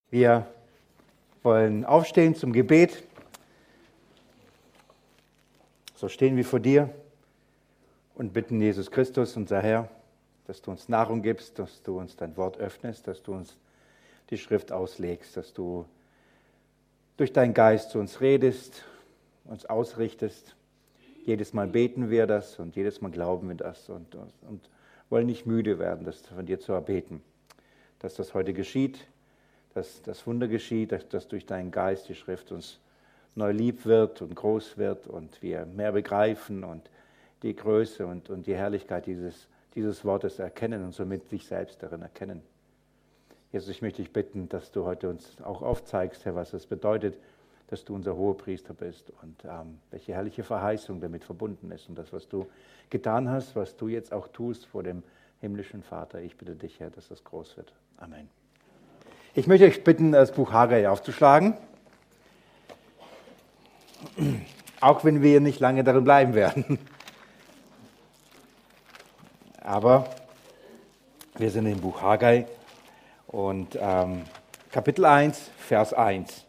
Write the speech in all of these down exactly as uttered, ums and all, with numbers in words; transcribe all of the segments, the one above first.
Wir wollen aufstehen zum Gebet. So stehen wir vor dir und bitten Jesus Christus, unser Herr, dass du uns Nahrung gibst, dass du uns dein Wort öffnest, dass du uns die Schrift auslegst, dass du durch deinen Geist zu uns redest, uns ausrichtest. Jedes Mal beten wir das und jedes Mal glauben wir das und, und, und wollen nicht müde werden, das von dir zu erbeten. Dass das heute geschieht, dass das Wunder geschieht, dass, dass durch deinen Geist die Schrift uns neu lieb wird und groß wird und wir mehr begreifen und die Größe und, und die Herrlichkeit dieses, dieses Wortes erkennen und somit sich selbst darin erkennen. Jesus, ich möchte dich bitten, dass du heute uns auch aufzeigst, Herr, was es bedeutet, dass du unser Hohepriester bist und ähm, welche herrliche Verheißung damit verbunden ist und das, was du getan hast, was du jetzt auch tust vor dem himmlischen Vater. Ich bitte dich, Herr, dass das groß wird. Amen. Ich möchte euch bitten, das Buch Haggai aufzuschlagen, auch wenn wir nicht lange darin bleiben werden. Aber wir sind im Buch Haggai und ähm, Kapitel eins, Vers eins.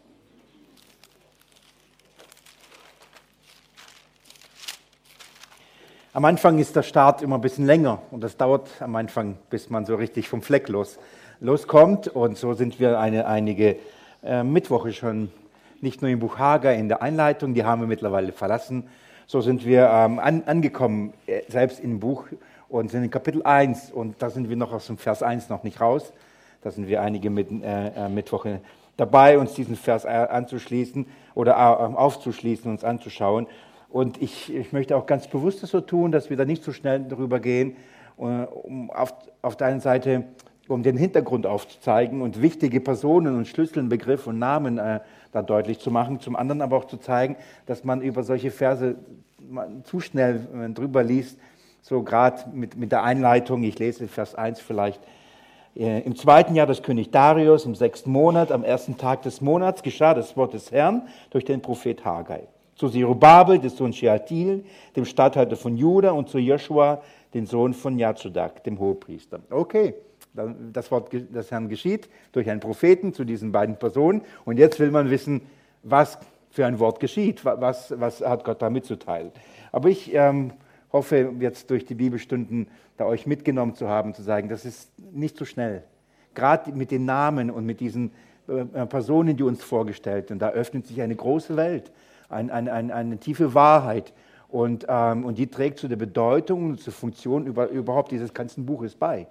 Am Anfang ist der Start immer ein bisschen länger und das dauert am Anfang, bis man so richtig vom Fleck los, loskommt. Und so sind wir eine, einige äh, Mittwoche schon nicht nur im Buch Haggai in der Einleitung, die haben wir mittlerweile verlassen. So sind wir ähm, an, angekommen, äh, selbst im Buch und sind in Kapitel eins und da sind wir noch aus dem Vers eins noch nicht raus. Da sind wir einige mit, äh, Mittwoche dabei, uns diesen Vers anzuschließen oder äh, aufzuschließen, uns anzuschauen. Und ich, ich möchte auch ganz bewusst das so tun, dass wir da nicht so schnell darüber gehen, um auf, auf der einen Seite, um den Hintergrund aufzuzeigen und wichtige Personen und Schlüssel, Begriff und Namen äh, da deutlich zu machen, zum anderen aber auch zu zeigen, dass man über solche Verse zu schnell äh, drüber liest, so gerade mit, mit der Einleitung, ich lese Vers eins vielleicht. Äh, Im zweiten Jahr des König Darius, im sechsten Monat, am ersten Tag des Monats, geschah das Wort des Herrn durch den Prophet Haggai. Zu Zerubabel, des Sohn Shealtiel, dem Statthalter von Juda, und zu Joshua, den Sohn von Jozadak, dem Hohepriester. Okay, das Wort des Herrn geschieht durch einen Propheten zu diesen beiden Personen. Und jetzt will man wissen, was für ein Wort geschieht, was, was hat Gott da mitzuteilen. Aber ich ähm, hoffe, jetzt durch die Bibelstunden da euch mitgenommen zu haben, zu sagen, das ist nicht so schnell. Gerade mit den Namen und mit diesen äh, Personen, die uns vorgestellt sind, da öffnet sich eine große Welt. Ein, ein, ein, eine tiefe Wahrheit und, ähm, und die trägt zu der Bedeutung und zur Funktion über, überhaupt dieses ganzen Buches bei.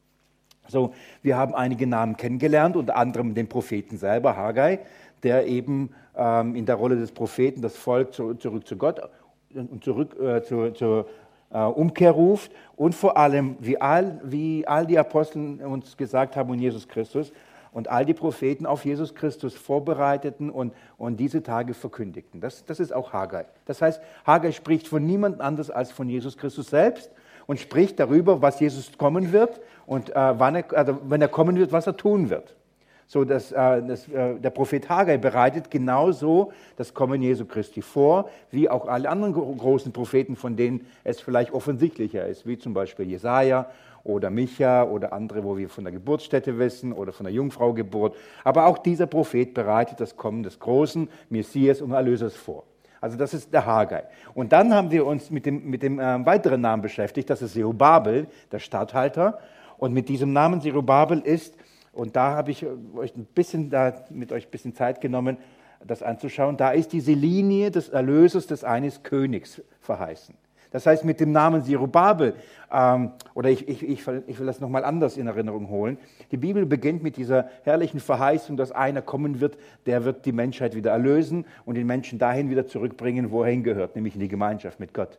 So, wir haben einige Namen kennengelernt, unter anderem den Propheten selber, Haggai, der eben ähm, in der Rolle des Propheten das Volk zu, zurück zu Gott und zurück äh, zu, zur äh, Umkehr ruft und vor allem, wie all, wie all die Apostel uns gesagt haben und Jesus Christus, und all die Propheten auf Jesus Christus vorbereiteten und, und diese Tage verkündigten. Das, das ist auch Haggai. Das heißt, Haggai spricht von niemand anders als von Jesus Christus selbst und spricht darüber, was Jesus kommen wird und äh, wann er, also wenn er kommen wird, was er tun wird. So, dass, äh, dass, äh, der Prophet Haggai bereitet genauso das Kommen Jesu Christi vor, wie auch alle anderen großen Propheten, von denen es vielleicht offensichtlicher ist, wie zum Beispiel Jesaja oder Micha oder andere, wo wir von der Geburtsstätte wissen oder von der Jungfraugeburt. Aber auch dieser Prophet bereitet das Kommen des großen Messias und Erlösers vor. Also das ist der Haggai. Und dann haben wir uns mit dem, mit dem äh, weiteren Namen beschäftigt, das ist Zerubabel, der Statthalter. Und mit diesem Namen Zerubabel ist, und da habe ich euch ein bisschen da, mit euch ein bisschen Zeit genommen, das anzuschauen, da ist diese Linie des Erlösers, des eines Königs verheißen. Das heißt, mit dem Namen Zerubabel, ähm, oder ich, ich, ich, ich will das nochmal anders in Erinnerung holen, die Bibel beginnt mit dieser herrlichen Verheißung, dass einer kommen wird, der wird die Menschheit wieder erlösen und den Menschen dahin wieder zurückbringen, wo er hingehört, nämlich in die Gemeinschaft mit Gott.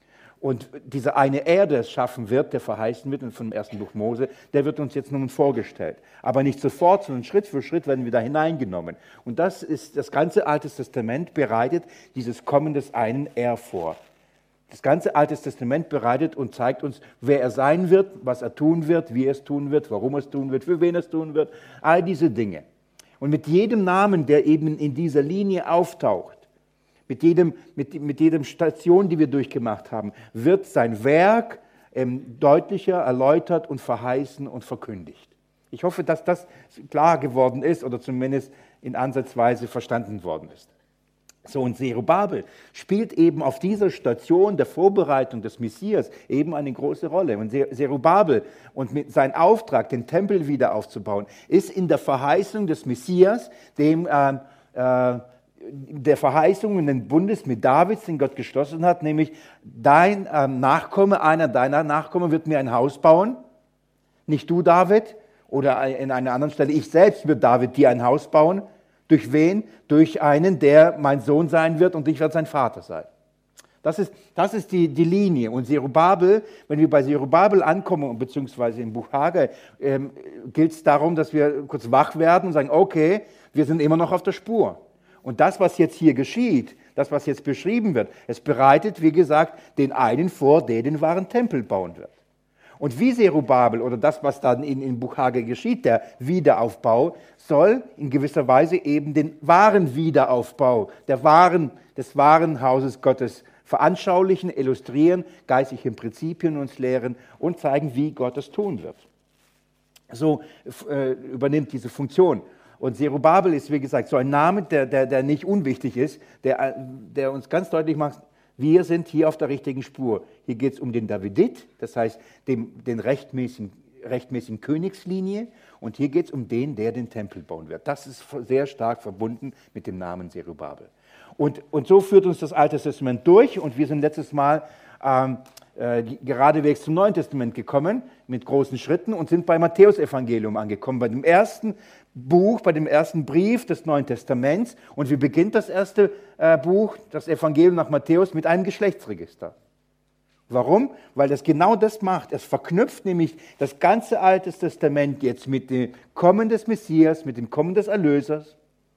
Und dieser eine Er, der es schaffen wird, der verheißen wird, und vom ersten Buch Mose, der wird uns jetzt nun vorgestellt. Aber nicht sofort, sondern Schritt für Schritt werden wir da hineingenommen. Und das ist, das ganze Alte Testament bereitet dieses Kommen des einen Er vor. Das ganze Alte Testament bereitet und zeigt uns, wer er sein wird, was er tun wird, wie er es tun wird, warum er es tun wird, für wen er es tun wird, all diese Dinge. Und mit jedem Namen, der eben in dieser Linie auftaucht, mit jedem, mit, mit jedem Station, die wir durchgemacht haben, wird sein Werk ähm, deutlicher erläutert und verheißen und verkündigt. Ich hoffe, dass das klar geworden ist oder zumindest in Ansatzweise verstanden worden ist. So, und Zerubabel spielt eben auf dieser Station der Vorbereitung des Messias eben eine große Rolle. Und Zerubabel und mit sein Auftrag, den Tempel wieder aufzubauen, ist in der Verheißung des Messias, dem äh, äh, der Verheißung und den Bundes mit David, den Gott geschlossen hat, nämlich dein äh, Nachkomme, einer deiner Nachkommen wird mir ein Haus bauen, nicht du, David, oder in einer anderen Stelle, ich selbst wird David dir ein Haus bauen. Durch wen? Durch einen, der mein Sohn sein wird und ich werde sein Vater sein. Das ist, das ist die, die Linie. Und Zerubabel, wenn wir bei Zerubabel ankommen, beziehungsweise im Buch Haggai, ähm, gilt es darum, dass wir kurz wach werden und sagen, okay, wir sind immer noch auf der Spur. Und das, was jetzt hier geschieht, das, was jetzt beschrieben wird, es bereitet, wie gesagt, den einen vor, der den wahren Tempel bauen wird. Und wie Zerubabel oder das, was dann in, in Buch Haggai geschieht, der Wiederaufbau, soll in gewisser Weise eben den wahren Wiederaufbau der wahren, des wahren Hauses Gottes veranschaulichen, illustrieren, geistliche Prinzipien uns lehren und zeigen, wie Gott es tun wird. So äh, übernimmt diese Funktion. Und Zerubabel ist, wie gesagt, so ein Name, der, der, der nicht unwichtig ist, der, der uns ganz deutlich macht, wir sind hier auf der richtigen Spur. Hier geht es um den Davidit, das heißt dem, den rechtmäßigen, rechtmäßigen Königslinie. Und hier geht es um den, der den Tempel bauen wird. Das ist sehr stark verbunden mit dem Namen Zerubabel. Und, und so führt uns das Alte Testament durch. Und wir sind letztes Mal ähm, äh, geradewegs zum Neuen Testament gekommen, mit großen Schritten, und sind beim Matthäusevangelium angekommen, bei dem ersten Buch, bei dem ersten Brief des Neuen Testaments. Und wie beginnt das erste äh, Buch, das Evangelium nach Matthäus, mit einem Geschlechtsregister? Warum? Weil das genau das macht. Es verknüpft nämlich das ganze Alte Testament jetzt mit dem Kommen des Messias, mit dem Kommen des Erlösers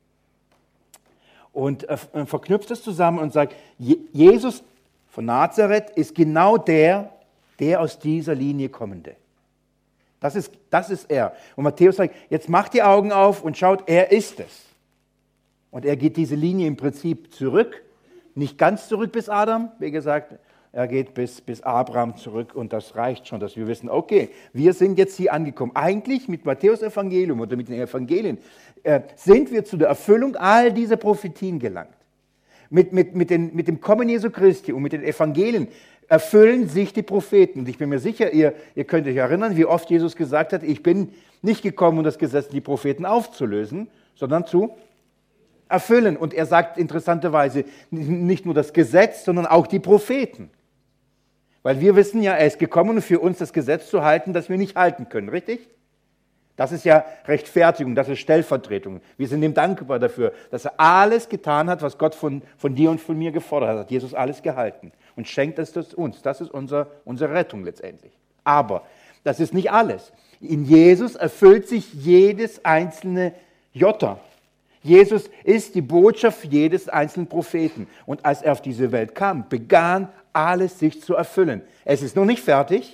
und äh, verknüpft es zusammen und sagt, Jesus von Nazareth ist genau der, der aus dieser Linie kommende. Das ist, das ist er. Und Matthäus sagt, jetzt macht die Augen auf und schaut, er ist es. Und er geht diese Linie im Prinzip zurück, nicht ganz zurück bis Adam, wie gesagt, er geht bis, bis Abraham zurück und das reicht schon, dass wir wissen, okay, wir sind jetzt hier angekommen. Eigentlich mit Matthäus Evangelium oder mit den Evangelien äh, sind wir zu der Erfüllung all dieser Prophetien gelangt. Mit, mit, mit, den, mit dem Kommen Jesu Christi und mit den Evangelien erfüllen sich die Propheten. Und ich bin mir sicher, ihr, ihr könnt euch erinnern, wie oft Jesus gesagt hat, ich bin nicht gekommen, um das Gesetz und die Propheten aufzulösen, sondern zu erfüllen. Und er sagt interessanterweise nicht nur das Gesetz, sondern auch die Propheten. Weil wir wissen ja, er ist gekommen, um für uns das Gesetz zu halten, das wir nicht halten können, richtig? Das ist ja Rechtfertigung, das ist Stellvertretung. Wir sind ihm dankbar dafür, dass er alles getan hat, was Gott von, von dir und von mir gefordert hat. Hat Jesus alles gehalten und schenkt es das uns. Das ist unser, unsere Rettung letztendlich. Aber das ist nicht alles. In Jesus erfüllt sich jedes einzelne Jota. Jesus ist die Botschaft jedes einzelnen Propheten. Und als er auf diese Welt kam, begann alles sich zu erfüllen. Es ist noch nicht fertig.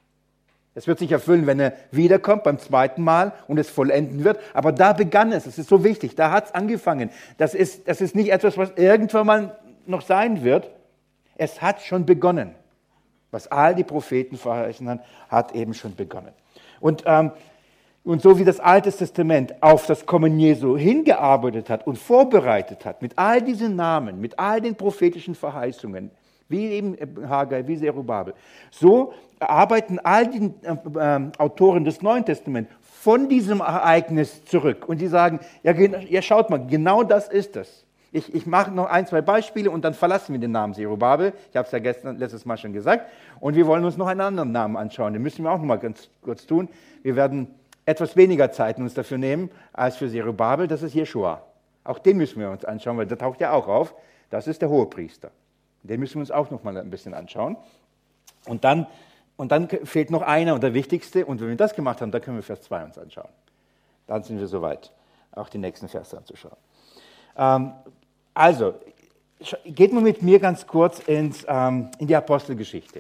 Es wird sich erfüllen, wenn er wiederkommt beim zweiten Mal und es vollenden wird. Aber da begann es. Es ist so wichtig. Da hat es angefangen. Das ist, das ist nicht etwas, was irgendwann mal noch sein wird. Es hat schon begonnen. Was all die Propheten verheißen haben, hat eben schon begonnen. Und, ähm, und so wie das Alte Testament auf das Kommen Jesu hingearbeitet hat und vorbereitet hat, mit all diesen Namen, mit all den prophetischen Verheißungen, wie eben Haggai, wie Zerubabel, so arbeiten all die äh, äh, Autoren des Neuen Testaments von diesem Ereignis zurück. Und die sagen, ja, ja schaut mal, genau das ist es. Ich, ich mache noch ein, zwei Beispiele und dann verlassen wir den Namen Zerubabel. Ich habe es ja gestern, letztes Mal schon gesagt. Und wir wollen uns noch einen anderen Namen anschauen. Den müssen wir auch noch mal ganz kurz tun. Wir werden etwas weniger Zeit uns dafür nehmen als für Zerubabel. Das ist Jeschua. Auch den müssen wir uns anschauen, weil der taucht ja auch auf. Das ist der Hohepriester. Den müssen wir uns auch noch mal ein bisschen anschauen. Und dann, und dann fehlt noch einer und der wichtigste. Und wenn wir das gemacht haben, dann können wir Vers zwei uns anschauen. Dann sind wir soweit, auch die nächsten Verse anzuschauen. Ähm, also, geht mal mit mir ganz kurz ins, ähm, in die Apostelgeschichte.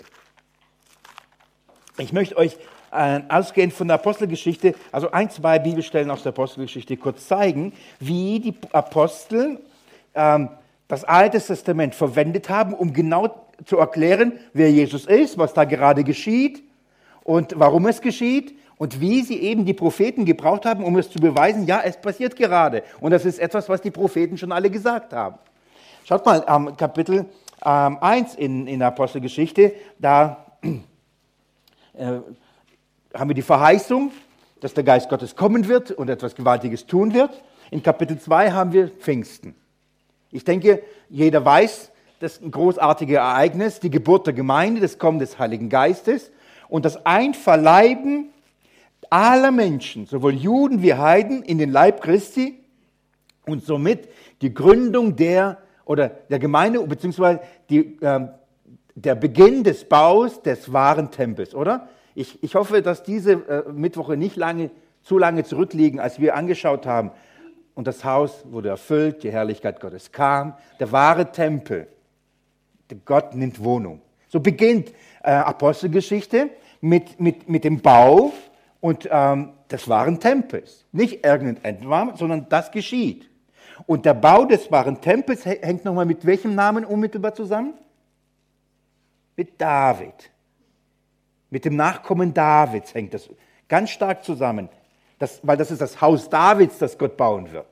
Ich möchte euch äh, ausgehend von der Apostelgeschichte, also ein, zwei Bibelstellen aus der Apostelgeschichte kurz zeigen, wie die Apostel ähm, das Alte Testament verwendet haben, um genau zu erklären, wer Jesus ist, was da gerade geschieht und warum es geschieht Und wie sie eben die Propheten gebraucht haben, um es zu beweisen, ja, es passiert gerade. Und das ist etwas, was die Propheten schon alle gesagt haben. Schaut mal, am Kapitel ähm, eins in, in der Apostelgeschichte, da äh, haben wir die Verheißung, dass der Geist Gottes kommen wird und etwas Gewaltiges tun wird. In Kapitel zwei haben wir Pfingsten. Ich denke, jeder weiß, das ist ein großartiges Ereignis, die Geburt der Gemeinde, das Kommen des Heiligen Geistes und das Einverleiben aller Menschen, sowohl Juden wie Heiden, in den Leib Christi und somit die Gründung der, oder der Gemeinde, beziehungsweise die, äh, der Beginn des Baus des wahren Tempels, oder? Ich, ich hoffe, dass diese äh, Mittwoche nicht lange, zu lange zurückliegen, als wir angeschaut haben. Und das Haus wurde erfüllt, die Herrlichkeit Gottes kam, der wahre Tempel. Gott nimmt Wohnung. So beginnt äh, Apostelgeschichte mit, mit, mit dem Bau und ähm, des wahren Tempels. Nicht irgendetwas, sondern das geschieht. Und der Bau des wahren Tempels hängt nochmal mit welchem Namen unmittelbar zusammen? Mit David. Mit dem Nachkommen Davids hängt das ganz stark zusammen. Das, weil das ist das Haus Davids, das Gott bauen wird.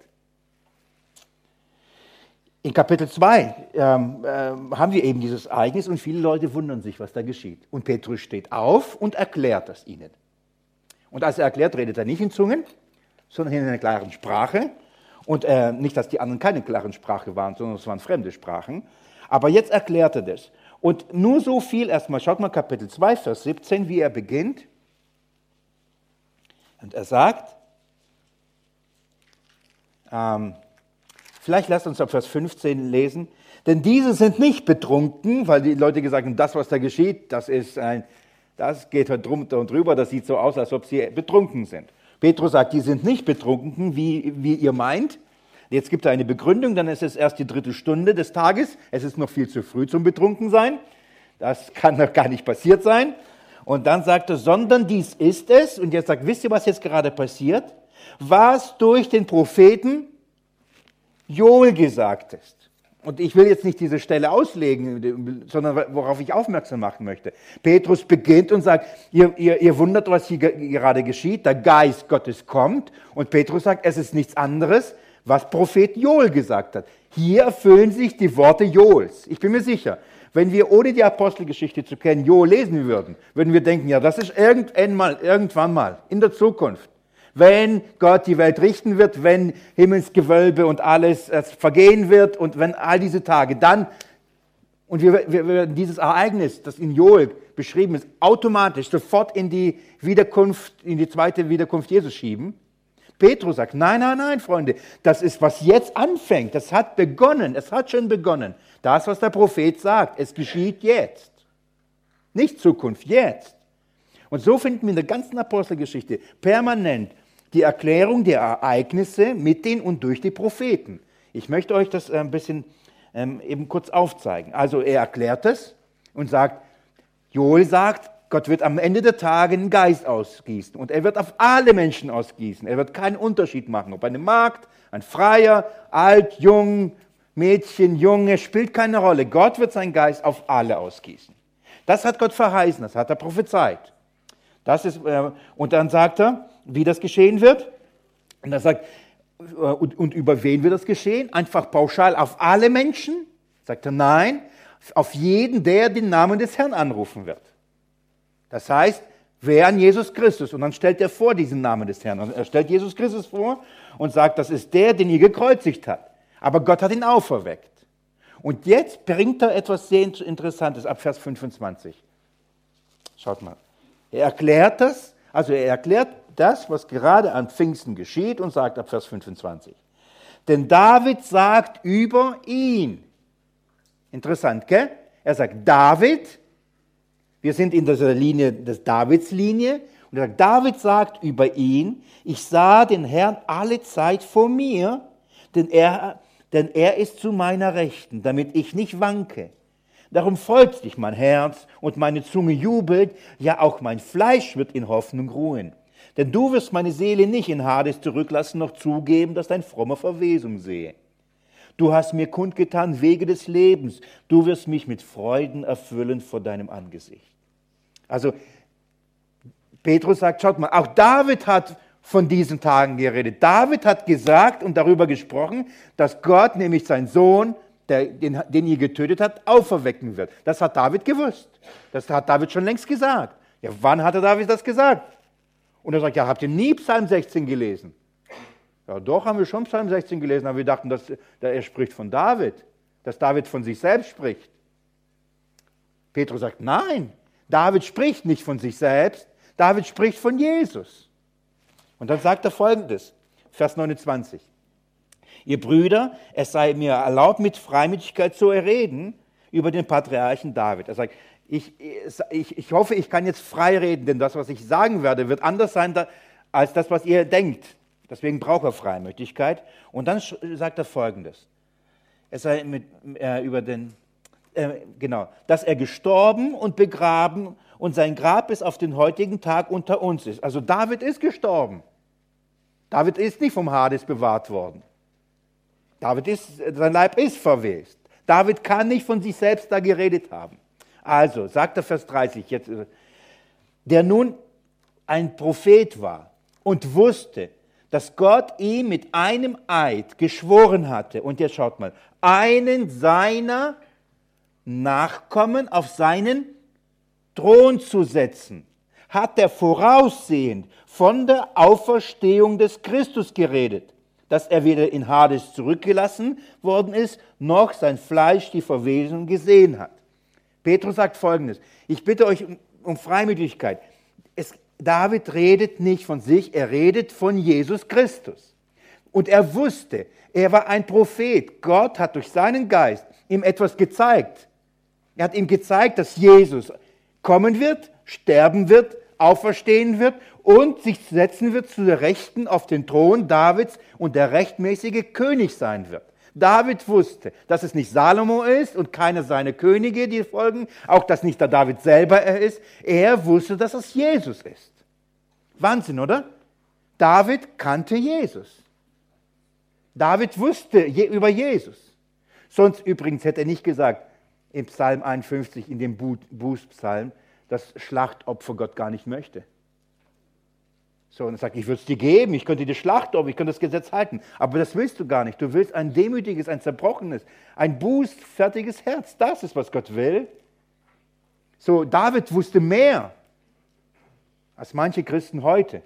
In Kapitel zwei ähm, äh, haben wir eben dieses Ereignis und viele Leute wundern sich, was da geschieht. Und Petrus steht auf und erklärt das ihnen. Und als er erklärt, redet er nicht in Zungen, sondern in einer klaren Sprache. Und äh, nicht, dass die anderen keine klaren Sprache waren, sondern es waren fremde Sprachen. Aber jetzt erklärt er das. Und nur so viel erstmal, schaut mal Kapitel zwei, Vers siebzehn, wie er beginnt. Und er sagt, ähm, vielleicht lasst uns ab Vers fünfzehn lesen, denn diese sind nicht betrunken, weil die Leute gesagt haben, das, was da geschieht, das ist ein, das geht halt drunter und drüber, das sieht so aus, als ob sie betrunken sind. Petrus sagt, die sind nicht betrunken, wie, wie ihr meint. Jetzt gibt er eine Begründung, dann ist es erst die dritte Stunde des Tages, es ist noch viel zu früh zum Betrunkensein, das kann noch gar nicht passiert sein. Und dann sagt er, sondern dies ist es, und jetzt sagt, wisst ihr, was jetzt gerade passiert? Was durch den Propheten Joel gesagt ist. Und ich will jetzt nicht diese Stelle auslegen, sondern worauf ich aufmerksam machen möchte. Petrus beginnt und sagt, ihr, ihr, ihr wundert, was hier gerade geschieht, der Geist Gottes kommt. Und Petrus sagt, es ist nichts anderes, was Prophet Joel gesagt hat. Hier erfüllen sich die Worte Joels. Ich bin mir sicher, wenn wir ohne die Apostelgeschichte zu kennen Joel lesen würden, würden wir denken, ja, das ist irgendwann mal, irgendwann mal in der Zukunft. Wenn Gott die Welt richten wird, wenn Himmelsgewölbe und alles äh, vergehen wird und wenn all diese Tage dann, und wir, wir werden dieses Ereignis, das in Joel beschrieben ist, automatisch sofort in die Wiederkunft, in die zweite Wiederkunft Jesus schieben. Petrus sagt, nein, nein, nein, Freunde, das ist, was jetzt anfängt, das hat begonnen, es hat schon begonnen. Das, was der Prophet sagt, es geschieht jetzt. Nicht Zukunft, jetzt. Und so finden wir in der ganzen Apostelgeschichte permanent die Erklärung der Ereignisse mit den und durch die Propheten. Ich möchte euch das ein bisschen ähm, eben kurz aufzeigen. Also er erklärt es und sagt, Joel sagt, Gott wird am Ende der Tage einen Geist ausgießen und er wird auf alle Menschen ausgießen. Er wird keinen Unterschied machen, ob eine Magd, ein Freier, alt, jung, Mädchen, Junge, spielt keine Rolle. Gott wird seinen Geist auf alle ausgießen. Das hat Gott verheißen, das hat er prophezeit. Das ist, äh, und dann sagt er, wie das geschehen wird. Und er sagt, äh, und, und über wen wird das geschehen? Einfach pauschal auf alle Menschen? Sagt er, nein, auf jeden, der den Namen des Herrn anrufen wird. Das heißt, wer an Jesus Christus? Und dann stellt er vor diesen Namen des Herrn. Und er stellt Jesus Christus vor und sagt, das ist der, den ihr gekreuzigt habt. Aber Gott hat ihn auferweckt. Und jetzt bringt er etwas sehr Interessantes ab Vers fünfundzwanzig. Schaut mal. Er erklärt das, also er erklärt das, was gerade an Pfingsten geschieht und sagt ab Vers fünfundzwanzig. Denn David sagt über ihn. Interessant, gell? Er sagt David, wir sind in dieser Linie des Davids-Linie, und er sagt, David sagt über ihn, ich sah den Herrn alle Zeit vor mir, denn er, denn er ist zu meiner Rechten, damit ich nicht wanke. Darum freut sich mein Herz und meine Zunge jubelt, ja auch mein Fleisch wird in Hoffnung ruhen. Denn du wirst meine Seele nicht in Hades zurücklassen, noch zugeben, dass dein frommer Verwesung sehe. Du hast mir kundgetan Wege des Lebens, du wirst mich mit Freuden erfüllen vor deinem Angesicht. Also Petrus sagt, schaut mal, auch David hat von diesen Tagen geredet. David hat gesagt und darüber gesprochen, dass Gott nämlich seinen Sohn, der, den, den ihr getötet habt, auferwecken wird. Das hat David gewusst. Das hat David schon längst gesagt. Ja, wann hatte David das gesagt? Und er sagt, ja, habt ihr nie Psalm sechzehn gelesen? Ja, doch, haben wir schon Psalm sechzehn gelesen, aber wir dachten, dass, dass er spricht von David, dass David von sich selbst spricht. Petrus sagt, nein, David spricht nicht von sich selbst, David spricht von Jesus. Und dann sagt er Folgendes, Vers neunundzwanzig. Ihr Brüder, es sei mir erlaubt, mit Freimütigkeit zu reden über den Patriarchen David. Er sagt, ich, ich, ich hoffe, ich kann jetzt frei reden, denn das, was ich sagen werde, wird anders sein als das, was ihr denkt. Deswegen braucht er Freimütigkeit. Und dann sagt er Folgendes. Es sei mit, äh, über den, äh, genau, dass er gestorben und begraben und sein Grab bis auf den heutigen Tag unter uns ist. Also David ist gestorben. David ist nicht vom Hades bewahrt worden. David ist, sein Leib ist verwest. David kann nicht von sich selbst da geredet haben. Also, sagt er Vers dreißig, jetzt, der nun ein Prophet war und wusste, dass Gott ihm mit einem Eid geschworen hatte, und jetzt schaut mal, einen seiner Nachkommen auf seinen Thron zu setzen, hat er voraussehend von der Auferstehung des Christus geredet, dass er weder in Hades zurückgelassen worden ist, noch sein Fleisch die Verwesung gesehen hat. Petrus sagt Folgendes, ich bitte euch um, um Freimütigkeit. Es, David redet nicht von sich, er redet von Jesus Christus. Und er wusste, er war ein Prophet. Gott hat durch seinen Geist ihm etwas gezeigt. Er hat ihm gezeigt, dass Jesus kommen wird, sterben wird, auferstehen wird und sich setzen wird zu der Rechten auf den Thron Davids und der rechtmäßige König sein wird. David wusste, dass es nicht Salomo ist und keine seiner Könige, die folgen, auch dass nicht der David selber er ist. Er wusste, dass es Jesus ist. Wahnsinn, oder? David kannte Jesus. David wusste je, über Jesus. Sonst übrigens hätte er nicht gesagt, im Psalm einundfünfzig, in dem Bußpsalm, dass Schlachtopfer Gott gar nicht möchte. So, und er sagt, ich würde es dir geben, ich könnte dir Schlachtopfer, ich könnte das Gesetz halten. Aber das willst du gar nicht. Du willst ein demütiges, ein zerbrochenes, ein bußfertiges Herz. Das ist, was Gott will. So, David wusste mehr als manche Christen heute.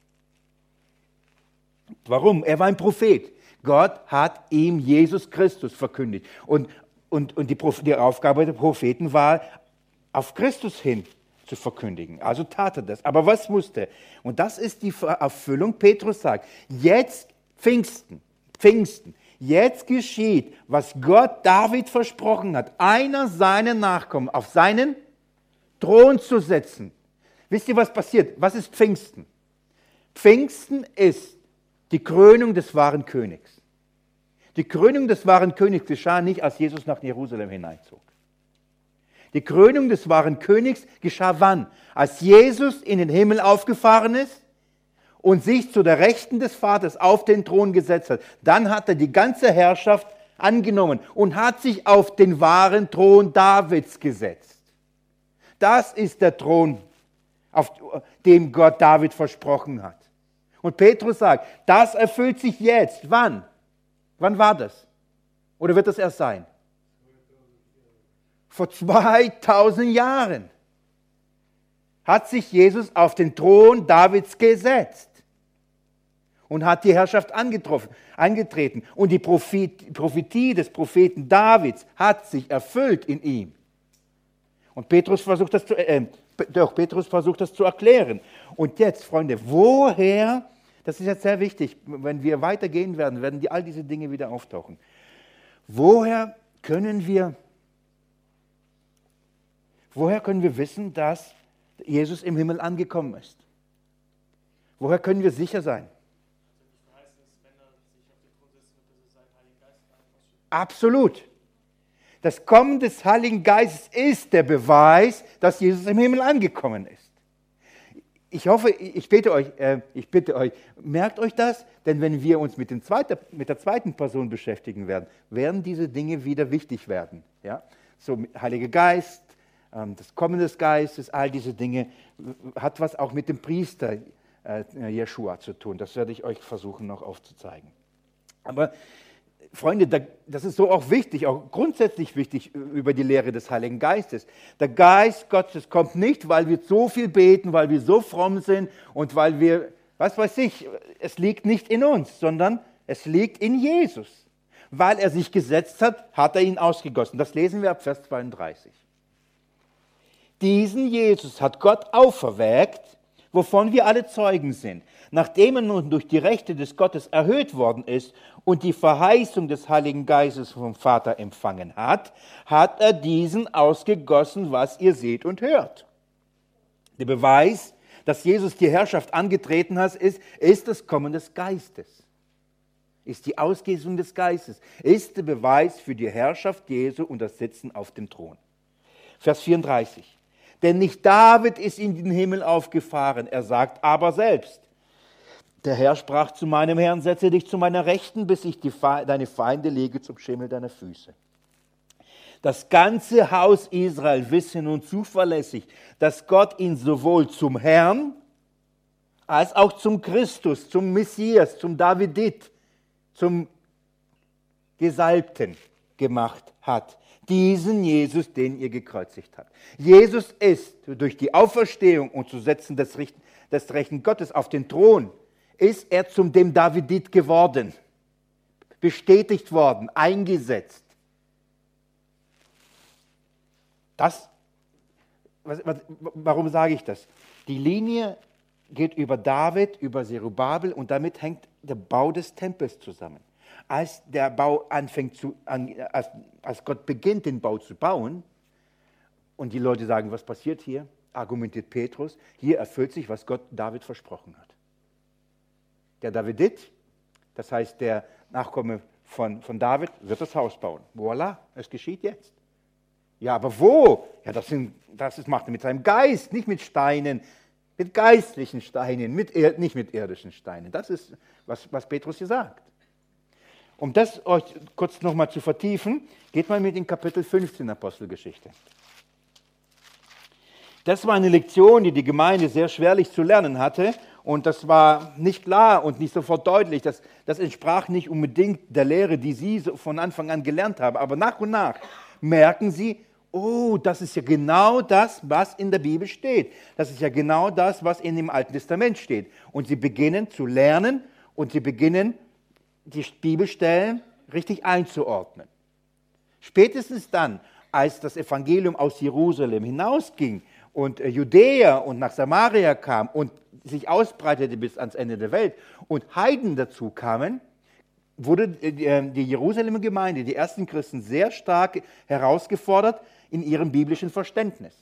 Warum? Er war ein Prophet. Gott hat ihm Jesus Christus verkündigt. Und, und, und die, die Aufgabe der Propheten war, auf Christus hin zu verkündigen. Also tat er das. Aber was musste er? Und das ist die Erfüllung. Petrus sagt, jetzt Pfingsten, Pfingsten, jetzt geschieht, was Gott David versprochen hat, einer seiner Nachkommen auf seinen Thron zu setzen. Wisst ihr, was passiert? Was ist Pfingsten? Pfingsten ist die Krönung des wahren Königs. Die Krönung des wahren Königs geschah nicht, als Jesus nach Jerusalem hineinzog. Die Krönung des wahren Königs geschah wann? Als Jesus in den Himmel aufgefahren ist und sich zu der Rechten des Vaters auf den Thron gesetzt hat. Dann hat er die ganze Herrschaft angenommen und hat sich auf den wahren Thron Davids gesetzt. Das ist der Thron, auf dem Gott David versprochen hat. Und Petrus sagt, das erfüllt sich jetzt. Wann? Wann war das? Oder wird das erst sein? Vor zweitausend Jahren hat sich Jesus auf den Thron Davids gesetzt und hat die Herrschaft angetreten. Und die Prophetie des Propheten Davids hat sich erfüllt in ihm. Und Petrus versucht das zu, äh, doch, Petrus versucht das zu erklären. Und jetzt, Freunde, woher, das ist jetzt sehr wichtig, wenn wir weitergehen werden, werden die, all diese Dinge wieder auftauchen. Woher können wir Woher können wir wissen, dass Jesus im Himmel angekommen ist? Woher können wir sicher sein? Absolut. Das Kommen des Heiligen Geistes ist der Beweis, dass Jesus im Himmel angekommen ist. Ich hoffe, ich bitte euch, äh, ich bitte euch, merkt euch das, denn wenn wir uns mit, dem zweiten, mit der zweiten Person beschäftigen werden, werden diese Dinge wieder wichtig werden. Ja? So, Heiliger Geist, das Kommen des Geistes, all diese Dinge, hat was auch mit dem Priester Jeschua zu tun. Das werde ich euch versuchen noch aufzuzeigen. Aber Freunde, das ist so auch wichtig, auch grundsätzlich wichtig über die Lehre des Heiligen Geistes. Der Geist Gottes kommt nicht, weil wir so viel beten, weil wir so fromm sind und weil wir, was weiß ich, es liegt nicht in uns, sondern es liegt in Jesus. Weil er sich gesetzt hat, hat er ihn ausgegossen. Das lesen wir ab Vers zweiunddreißig. Diesen Jesus hat Gott auferweckt, wovon wir alle Zeugen sind. Nachdem er nun durch die Rechte des Gottes erhöht worden ist und die Verheißung des Heiligen Geistes vom Vater empfangen hat, hat er diesen ausgegossen, was ihr seht und hört. Der Beweis, dass Jesus die Herrschaft angetreten hat, ist, ist das Kommen des Geistes. Ist die Ausgießung des Geistes. Ist der Beweis für die Herrschaft Jesu und das Sitzen auf dem Thron. Vers vierunddreißig. Denn nicht David ist in den Himmel aufgefahren, er sagt aber selbst. Der Herr sprach zu meinem Herrn, setze dich zu meiner Rechten, bis ich die Fe- deine Feinde lege zum Schimmel deiner Füße. Das ganze Haus Israel wisse nun zuverlässig, dass Gott ihn sowohl zum Herrn als auch zum Christus, zum Messias, zum Davidit, zum Gesalbten gemacht hat. Diesen Jesus, den ihr gekreuzigt habt. Jesus ist durch die Auferstehung und zu Setzen des, Richt- des Rechten Gottes auf den Thron, ist er zum dem Davidit geworden, bestätigt worden, eingesetzt. Das, was, was, warum sage ich das? Die Linie geht über David, über Zerubabel und damit hängt der Bau des Tempels zusammen. Als der Bau anfängt zu, an, als, als Gott beginnt, den Bau zu bauen, und die Leute sagen, was passiert hier? Argumentiert Petrus, hier erfüllt sich, was Gott David versprochen hat. Der Davidit, das heißt der Nachkomme von, von David, wird das Haus bauen. Voilà, es geschieht jetzt. Ja, aber wo? Ja, das, sind, das ist, macht er mit seinem Geist, nicht mit Steinen, mit geistlichen Steinen, mit, nicht mit irdischen Steinen. Das ist, was, was Petrus hier sagt. Um das euch kurz nochmal zu vertiefen, geht mal mit in Kapitel fünfzehn Apostelgeschichte. Das war eine Lektion, die die Gemeinde sehr schwerlich zu lernen hatte und das war nicht klar und nicht sofort deutlich. Das, das entsprach nicht unbedingt der Lehre, die sie von Anfang an gelernt haben. Aber nach und nach merken sie, oh, das ist ja genau das, was in der Bibel steht. Das ist ja genau das, was in dem Alten Testament steht. Und sie beginnen zu lernen und sie beginnen, die Bibelstellen richtig einzuordnen. Spätestens dann, als das Evangelium aus Jerusalem hinausging und Judäa und nach Samaria kam und sich ausbreitete bis ans Ende der Welt und Heiden dazu kamen, wurde die Jerusalemer Gemeinde, die ersten Christen, sehr stark herausgefordert in ihrem biblischen Verständnis.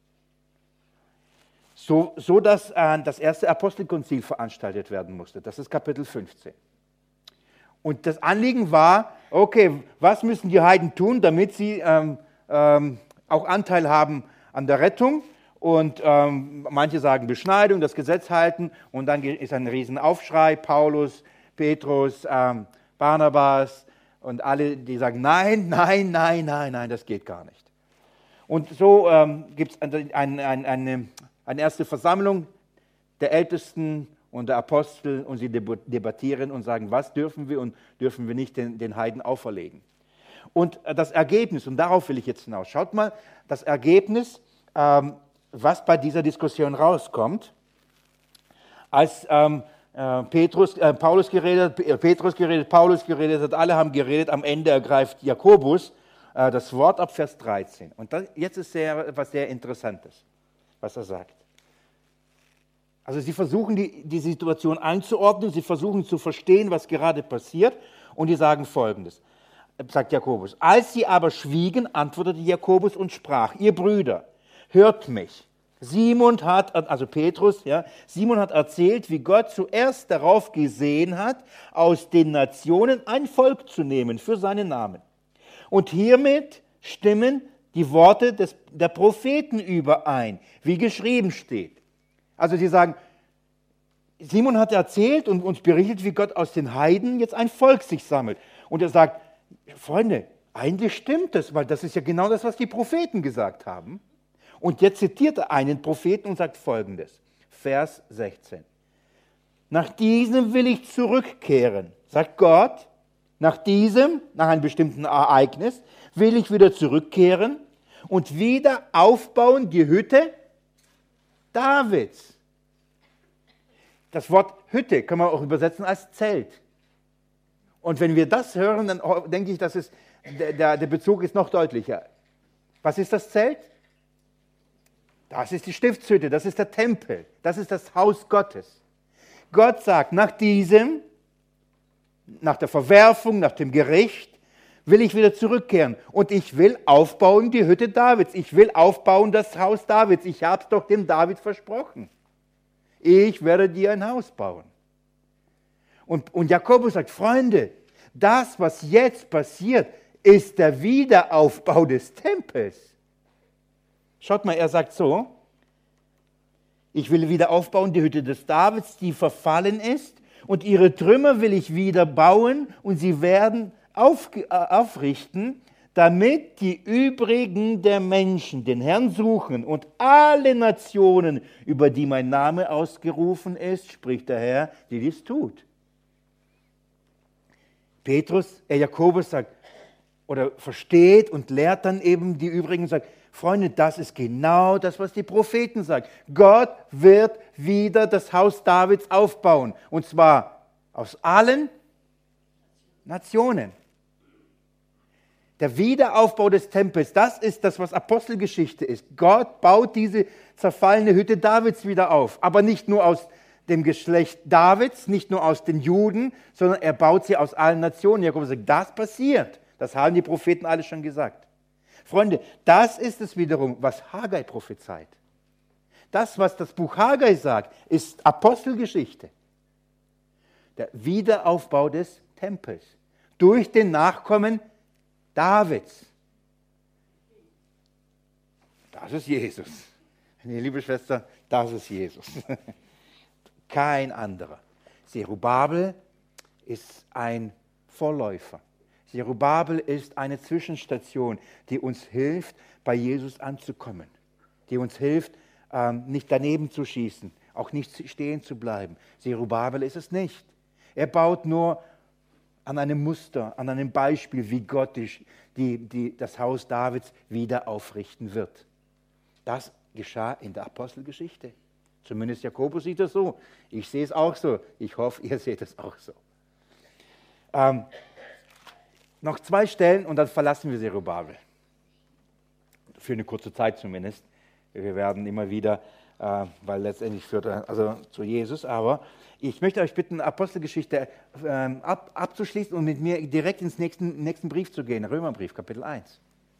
So, so dass äh, das erste Apostelkonzil veranstaltet werden musste. Das ist Kapitel fünfzehn. Und das Anliegen war, okay, was müssen die Heiden tun, damit sie ähm, ähm, auch Anteil haben an der Rettung? Und ähm, manche sagen Beschneidung, das Gesetz halten. Und dann ist ein Riesenaufschrei. Paulus, Petrus, ähm, Barnabas und alle, die sagen, nein, nein, nein, nein, nein, das geht gar nicht. Und so ähm, gibt es ein, ein, ein, eine, eine erste Versammlung der Ältesten und der Apostel und sie debattieren und sagen, was dürfen wir und dürfen wir nicht den, den Heiden auferlegen. Und das Ergebnis, und darauf will ich jetzt hinaus, schaut mal, das Ergebnis, ähm, was bei dieser Diskussion rauskommt, als ähm, äh, Petrus, äh, Paulus geredet, äh, Petrus geredet, Paulus geredet hat, alle haben geredet, am Ende ergreift Jakobus äh, das Wort ab Vers dreizehn. Und das, jetzt ist sehr, etwas sehr Interessantes, was er sagt. Also sie versuchen die, die Situation einzuordnen, sie versuchen zu verstehen, was gerade passiert und die sagen Folgendes, sagt Jakobus. Als sie aber schwiegen, antwortete Jakobus und sprach, ihr Brüder, hört mich. Simon hat, also Petrus, ja, Simon hat erzählt, wie Gott zuerst darauf gesehen hat, aus den Nationen ein Volk zu nehmen für seinen Namen. Und hiermit stimmen die Worte des, der Propheten überein, wie geschrieben steht. Also sie sagen, Simon hat erzählt und uns berichtet, wie Gott aus den Heiden jetzt ein Volk sich sammelt. Und er sagt, Freunde, eigentlich stimmt das, weil das ist ja genau das, was die Propheten gesagt haben. Und jetzt zitiert er einen Propheten und sagt Folgendes, Vers sechzehn. Nach diesem will ich zurückkehren, sagt Gott, nach diesem, nach einem bestimmten Ereignis, will ich wieder zurückkehren und wieder aufbauen die Hütte Davids. Das Wort Hütte kann man auch übersetzen als Zelt. Und wenn wir das hören, dann denke ich, dass es, der, der Bezug ist noch deutlicher. Was ist das Zelt? Das ist die Stiftshütte, das ist der Tempel, das ist das Haus Gottes. Gott sagt, nach diesem, nach der Verwerfung, nach dem Gericht, will ich wieder zurückkehren. Und ich will aufbauen die Hütte Davids. Ich will aufbauen das Haus Davids. Ich habe es doch dem David versprochen. Ich werde dir ein Haus bauen. Und, und Jakobus sagt, Freunde, das, was jetzt passiert, ist der Wiederaufbau des Tempels. Schaut mal, er sagt so, ich will wieder aufbauen die Hütte des Davids, die verfallen ist, und ihre Trümmer will ich wieder bauen und sie werden auf, äh, aufrichten, damit die übrigen der Menschen den Herrn suchen und alle Nationen, über die mein Name ausgerufen ist, spricht der Herr, die dies tut. Petrus, äh, Jakobus sagt, oder versteht und lehrt dann eben die übrigen und sagt, Freunde, das ist genau das, was die Propheten sagen. Gott wird wieder das Haus Davids aufbauen. Und zwar aus allen Nationen. Der Wiederaufbau des Tempels, das ist das, was Apostelgeschichte ist. Gott baut diese zerfallene Hütte Davids wieder auf. Aber nicht nur aus dem Geschlecht Davids, nicht nur aus den Juden, sondern er baut sie aus allen Nationen. Jakobus sagt, das passiert. Das haben die Propheten alle schon gesagt. Freunde, das ist es wiederum, was Haggai prophezeit. Das, was das Buch Haggai sagt, ist Apostelgeschichte. Der Wiederaufbau des Tempels durch den Nachkommen Davids. Das ist Jesus. Liebe Schwester, das ist Jesus. Kein anderer. Zerubabel ist ein Vorläufer. Zerubabel ist eine Zwischenstation, die uns hilft, bei Jesus anzukommen. Die uns hilft, ähm, nicht daneben zu schießen, auch nicht stehen zu bleiben. Zerubabel ist es nicht. Er baut nur an einem Muster, an einem Beispiel, wie Gott die, die, die, das Haus Davids wieder aufrichten wird. Das geschah in der Apostelgeschichte. Zumindest Jakobus sieht das so. Ich sehe es auch so. Ich hoffe, ihr seht es auch so. Ähm, noch zwei Stellen und dann verlassen wir Zerubabel. Für eine kurze Zeit zumindest. Wir werden immer wieder, äh, weil letztendlich führt er also zu Jesus, aber ich möchte euch bitten, Apostelgeschichte äh, ab, abzuschließen und mit mir direkt ins nächsten, nächsten Brief zu gehen, Römerbrief, Kapitel eins.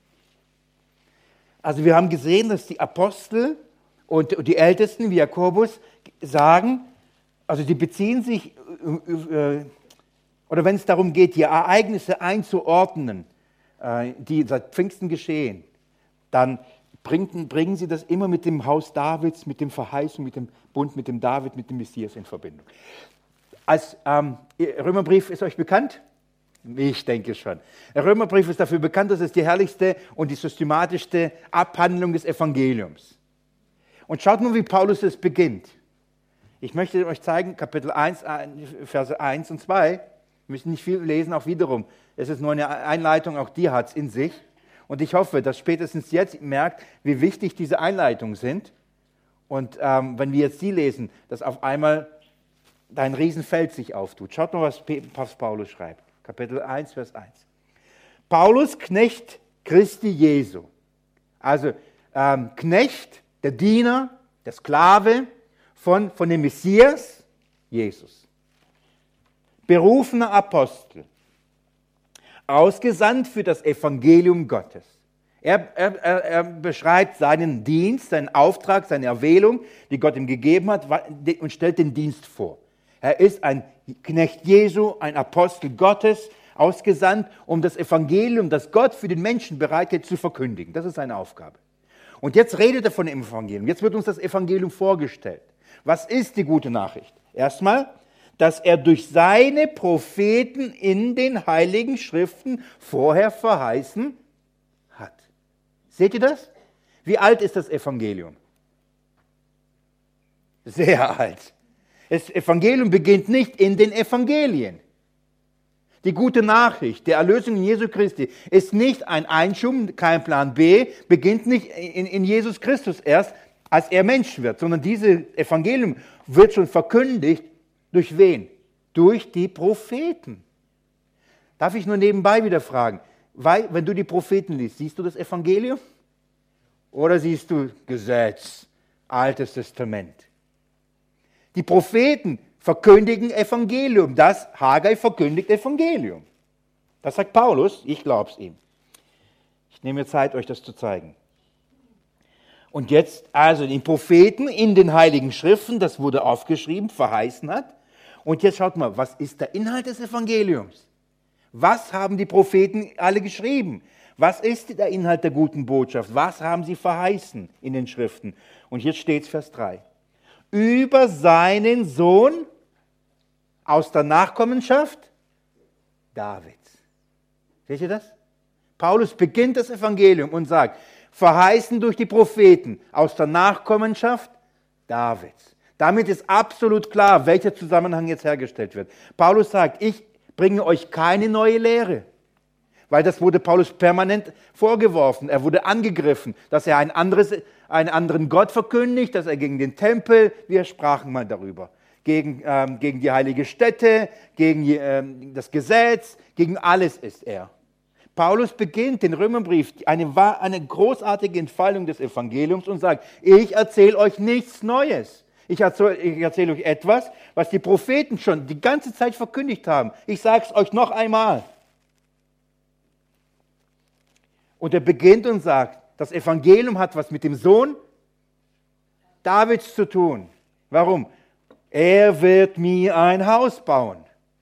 Also wir haben gesehen, dass die Apostel und die Ältesten, wie Jakobus, sagen, also die beziehen sich, äh, oder wenn es darum geht, die Ereignisse einzuordnen, äh, die seit Pfingsten geschehen, dann bringen, bringen sie das immer mit dem Haus Davids, mit dem Verheißung, mit dem Bund, mit dem David, mit dem Messias in Verbindung. Als ähm, Römerbrief ist euch bekannt? Ich denke schon. Der Römerbrief ist dafür bekannt, dass es die herrlichste und die systematischste Abhandlung des Evangeliums. Und schaut nur, wie Paulus es beginnt. Ich möchte euch zeigen, Kapitel eins, Verse eins und zwei. Wir müssen nicht viel lesen, auch wiederum. Es ist nur eine Einleitung, auch die hat es in sich. Und ich hoffe, dass spätestens jetzt merkt, wie wichtig diese Einleitungen sind. Und ähm, wenn wir jetzt die lesen, dass auf einmal ein Riesenfeld sich auftut. Schaut mal, was, was Paulus schreibt. Kapitel eins, Vers eins. Paulus, Knecht Christi Jesu. Also ähm, Knecht, der Diener, der Sklave von, von dem Messias, Jesus. Berufener Apostel. Ausgesandt für das Evangelium Gottes. Er, er, er beschreibt seinen Dienst, seinen Auftrag, seine Erwählung, die Gott ihm gegeben hat, und stellt den Dienst vor. Er ist ein Knecht Jesu, ein Apostel Gottes, ausgesandt, um das Evangelium, das Gott für den Menschen bereitet, zu verkündigen. Das ist seine Aufgabe. Und jetzt redet er von dem Evangelium. Jetzt wird uns das Evangelium vorgestellt. Was ist die gute Nachricht? Erstmal, dass er durch seine Propheten in den Heiligen Schriften vorher verheißen hat. Seht ihr das? Wie alt ist das Evangelium? Sehr alt. Das Evangelium beginnt nicht in den Evangelien. Die gute Nachricht der Erlösung in Jesu Christi ist nicht ein Einschub, kein Plan B, beginnt nicht in, in Jesus Christus erst, als er Mensch wird, sondern dieses Evangelium wird schon verkündigt durch wen? Durch die Propheten. Darf ich nur nebenbei wieder fragen, weil, wenn du die Propheten liest, siehst du das Evangelium? Oder siehst du Gesetz, Altes Testament? Die Propheten verkündigen Evangelium. Das Haggai verkündigt Evangelium. Das sagt Paulus, ich glaube es ihm. Ich nehme mir Zeit, euch das zu zeigen. Und jetzt, also die Propheten in den Heiligen Schriften, das wurde aufgeschrieben, verheißen hat. Und jetzt schaut mal, was ist der Inhalt des Evangeliums? Was haben die Propheten alle geschrieben? Was ist der Inhalt der guten Botschaft? Was haben sie verheißen in den Schriften? Und jetzt steht es Vers drei. Über seinen Sohn aus der Nachkommenschaft Davids. Seht ihr das? Paulus beginnt das Evangelium und sagt, verheißen durch die Propheten aus der Nachkommenschaft Davids. Damit ist absolut klar, welcher Zusammenhang jetzt hergestellt wird. Paulus sagt, ich bringe euch keine neue Lehre. Weil das wurde Paulus permanent vorgeworfen. Er wurde angegriffen, dass er ein anderes, einen anderen Gott verkündigt, dass er gegen den Tempel, wir sprachen mal darüber, gegen, ähm, gegen die heilige Stätte, gegen ähm, das Gesetz, gegen alles ist er. Paulus beginnt den Römerbrief, eine, eine großartige Entfaltung des Evangeliums und sagt, ich erzähle euch nichts Neues. Ich erzähle, ich erzähle euch etwas, was die Propheten schon die ganze Zeit verkündigt haben. Ich sage es euch noch einmal. Und er beginnt und sagt, das Evangelium hat was mit dem Sohn Davids zu tun. Warum? Er wird mir ein Haus bauen.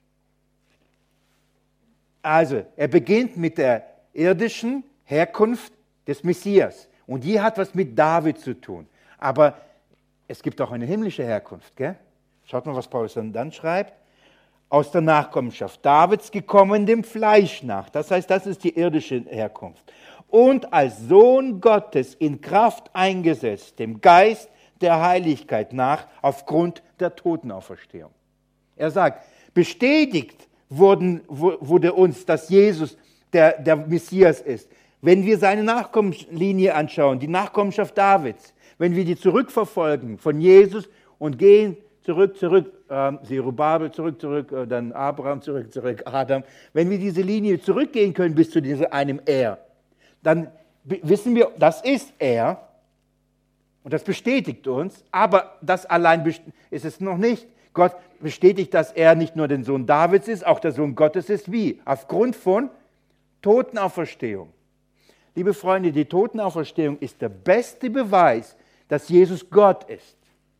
Also, er beginnt mit der irdischen Herkunft des Messias. Und die hat was mit David zu tun. Aber es gibt auch eine himmlische Herkunft. Gell? Schaut mal, was Paulus dann, dann schreibt. Aus der Nachkommenschaft Davids gekommen dem Fleisch nach. Das heißt, das ist die irdische Herkunft. Und als Sohn Gottes in Kraft eingesetzt, dem Geist der Heiligkeit nach, aufgrund der Totenauferstehung. Er sagt, bestätigt wurden, wurde uns, dass Jesus der, der Messias ist. Wenn wir seine Nachkommenslinie anschauen, die Nachkommenschaft Davids, wenn wir die zurückverfolgen von Jesus und gehen zurück, zurück, äh, Zerubabel, zurück, zurück, äh, dann Abraham, zurück, zurück, Adam, wenn wir diese Linie zurückgehen können bis zu diesem einem Er, dann wissen wir, das ist er und das bestätigt uns, aber das allein ist es noch nicht. Gott bestätigt, dass er nicht nur der Sohn Davids ist, auch der Sohn Gottes ist. Wie? Aufgrund von Totenauferstehung. Liebe Freunde, die Totenauferstehung ist der beste Beweis, dass Jesus Gott ist.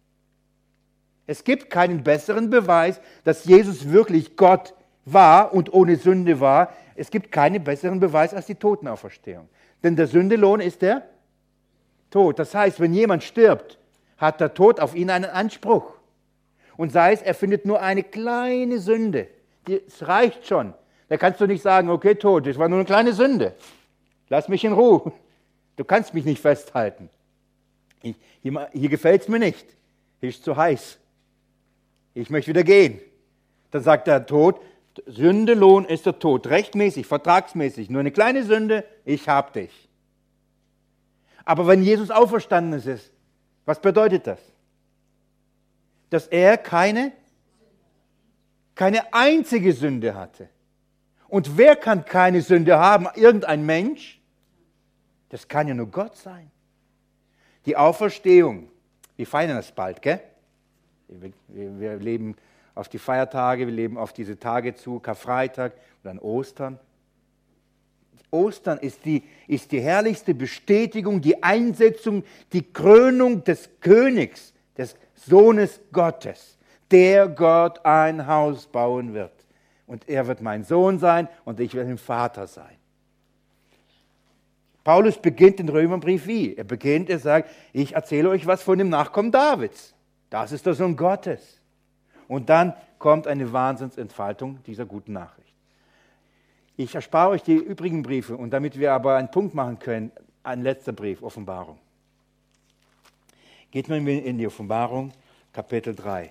Es gibt keinen besseren Beweis, dass Jesus wirklich Gott war und ohne Sünde war. Es gibt keinen besseren Beweis als die Totenauferstehung. Denn der Sündelohn ist der Tod. Das heißt, wenn jemand stirbt, hat der Tod auf ihn einen Anspruch. Und sei es, er findet nur eine kleine Sünde. Das reicht schon. Da kannst du nicht sagen, okay, Tod, das war nur eine kleine Sünde. Lass mich in Ruhe. Du kannst mich nicht festhalten. Ich, hier hier gefällt es mir nicht. Hier ist zu heiß. Ich möchte wieder gehen. Dann sagt der Tod, Sündelohn ist der Tod. Rechtmäßig, vertragsmäßig. Nur eine kleine Sünde, ich hab dich. Aber wenn Jesus auferstanden ist, was bedeutet das? Dass er keine, keine einzige Sünde hatte. Und wer kann keine Sünde haben? Irgendein Mensch? Das kann ja nur Gott sein. Die Auferstehung, wir feiern das bald, gell? Wir, wir, wir leben auf die Feiertage, wir leben auf diese Tage zu, Karfreitag und dann Ostern. Ostern ist die, ist die herrlichste Bestätigung, die Einsetzung, die Krönung des Königs, des Sohnes Gottes, der Gott ein Haus bauen wird. Und er wird mein Sohn sein und ich werde ein Vater sein. Paulus beginnt den Römerbrief wie? Er beginnt, er sagt, ich erzähle euch was von dem Nachkommen Davids. Das ist der Sohn Gottes. Und dann kommt eine Wahnsinnsentfaltung dieser guten Nachricht. Ich erspare euch die übrigen Briefe und damit wir aber einen Punkt machen können, ein letzter Brief, Offenbarung. Geht man in die Offenbarung, Kapitel drei.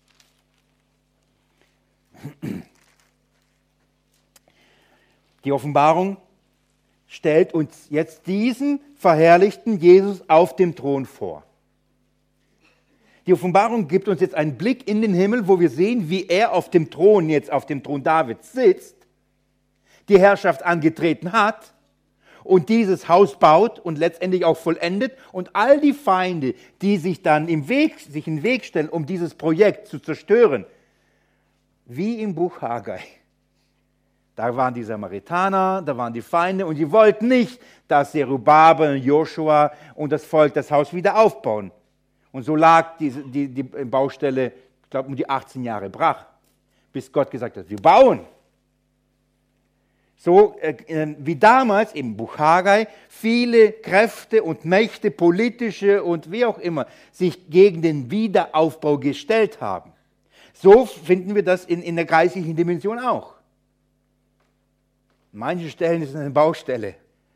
Die Offenbarung stellt uns jetzt diesen verherrlichten Jesus auf dem Thron vor. Die Offenbarung gibt uns jetzt einen Blick in den Himmel, wo wir sehen, wie er auf dem Thron, jetzt auf dem Thron Davids sitzt, die Herrschaft angetreten hat und dieses Haus baut und letztendlich auch vollendet und all die Feinde, die sich dann im Weg, sich in den Weg stellen, um dieses Projekt zu zerstören, wie im Buch Haggai. Da waren die Samaritaner, da waren die Feinde und die wollten nicht, dass Zerubabel und Joshua und das Volk das Haus wieder aufbauen. Und so lag die, die, die Baustelle, ich glaube, um die achtzehn Jahre brach, bis Gott gesagt hat, wir bauen. So äh, wie damals im Buch Haggai viele Kräfte und Mächte, politische und wie auch immer, sich gegen den Wiederaufbau gestellt haben. So finden wir das in, in der geistlichen Dimension auch. An manchen Stellen ist es eine Baustelle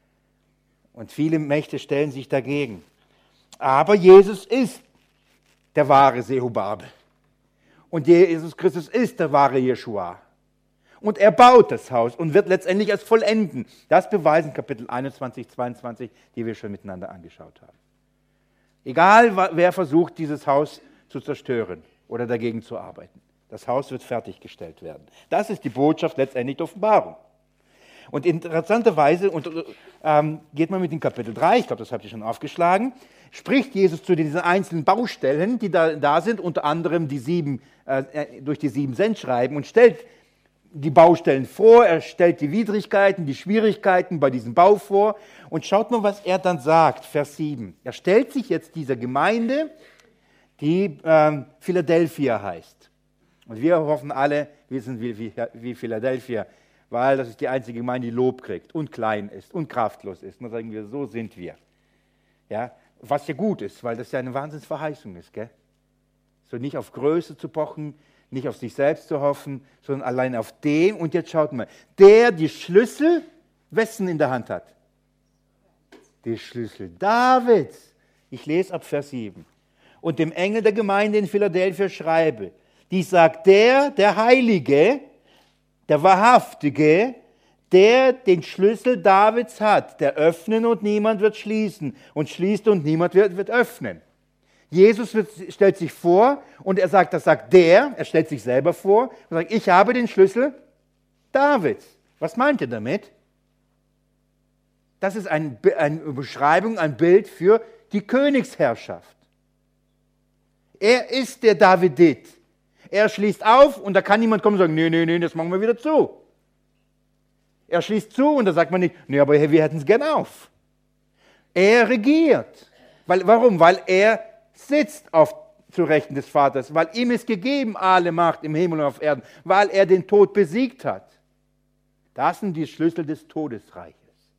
und viele Mächte stellen sich dagegen. Aber Jesus ist der wahre Zerubabel und Jesus Christus ist der wahre Jeschua. Und er baut das Haus und wird letztendlich es vollenden. Das beweisen Kapitel einundzwanzig, zweiundzwanzig, die wir schon miteinander angeschaut haben. Egal, wer versucht, dieses Haus zu zerstören oder dagegen zu arbeiten. Das Haus wird fertiggestellt werden. Das ist die Botschaft letztendlich der Offenbarung. Und interessanterweise, und, ähm, geht man mit dem Kapitel drei, ich glaube, das habt ihr schon aufgeschlagen, spricht Jesus zu diesen einzelnen Baustellen, die da, da sind, unter anderem die sieben, äh, durch die sieben Sendschreiben und stellt die Baustellen vor, er stellt die Widrigkeiten, die Schwierigkeiten bei diesem Bau vor und schaut mal, was er dann sagt, Vers sieben. Er stellt sich jetzt dieser Gemeinde, die ähm, Philadelphia heißt. Und wir hoffen alle, wir sind wie, wie, wie Philadelphia, weil das ist die einzige Gemeinde, die Lob kriegt und klein ist und kraftlos ist. Und dann sagen wir, so sind wir. Ja, was ja gut ist, weil das ja eine Wahnsinnsverheißung ist. Gell? So nicht auf Größe zu pochen, nicht auf sich selbst zu hoffen, sondern allein auf den. Und jetzt schaut mal, der die Schlüssel wessen in der Hand hat? Die Schlüssel Davids. Ich lese ab Vers sieben. Und dem Engel der Gemeinde in Philadelphia schreibe, dies sagt der, der Heilige, der Wahrhaftige, der den Schlüssel Davids hat, der öffnen und niemand wird schließen und schließt und niemand wird, wird öffnen. Jesus wird, stellt sich vor und er sagt, das sagt der, er stellt sich selber vor und sagt, ich habe den Schlüssel Davids. Was meint er damit? Das ist ein, eine Beschreibung, ein Bild für die Königsherrschaft. Er ist der Davidit. Er schließt auf und da kann niemand kommen und sagen, nee, nee, nee, das machen wir wieder zu. Er schließt zu und da sagt man nicht, nee, aber wir hätten es gern auf. Er regiert. Weil, warum? Weil er sitzt auf zu Rechten des Vaters, weil ihm ist gegeben alle Macht im Himmel und auf Erden, weil er den Tod besiegt hat. Das sind die Schlüssel des Todesreiches.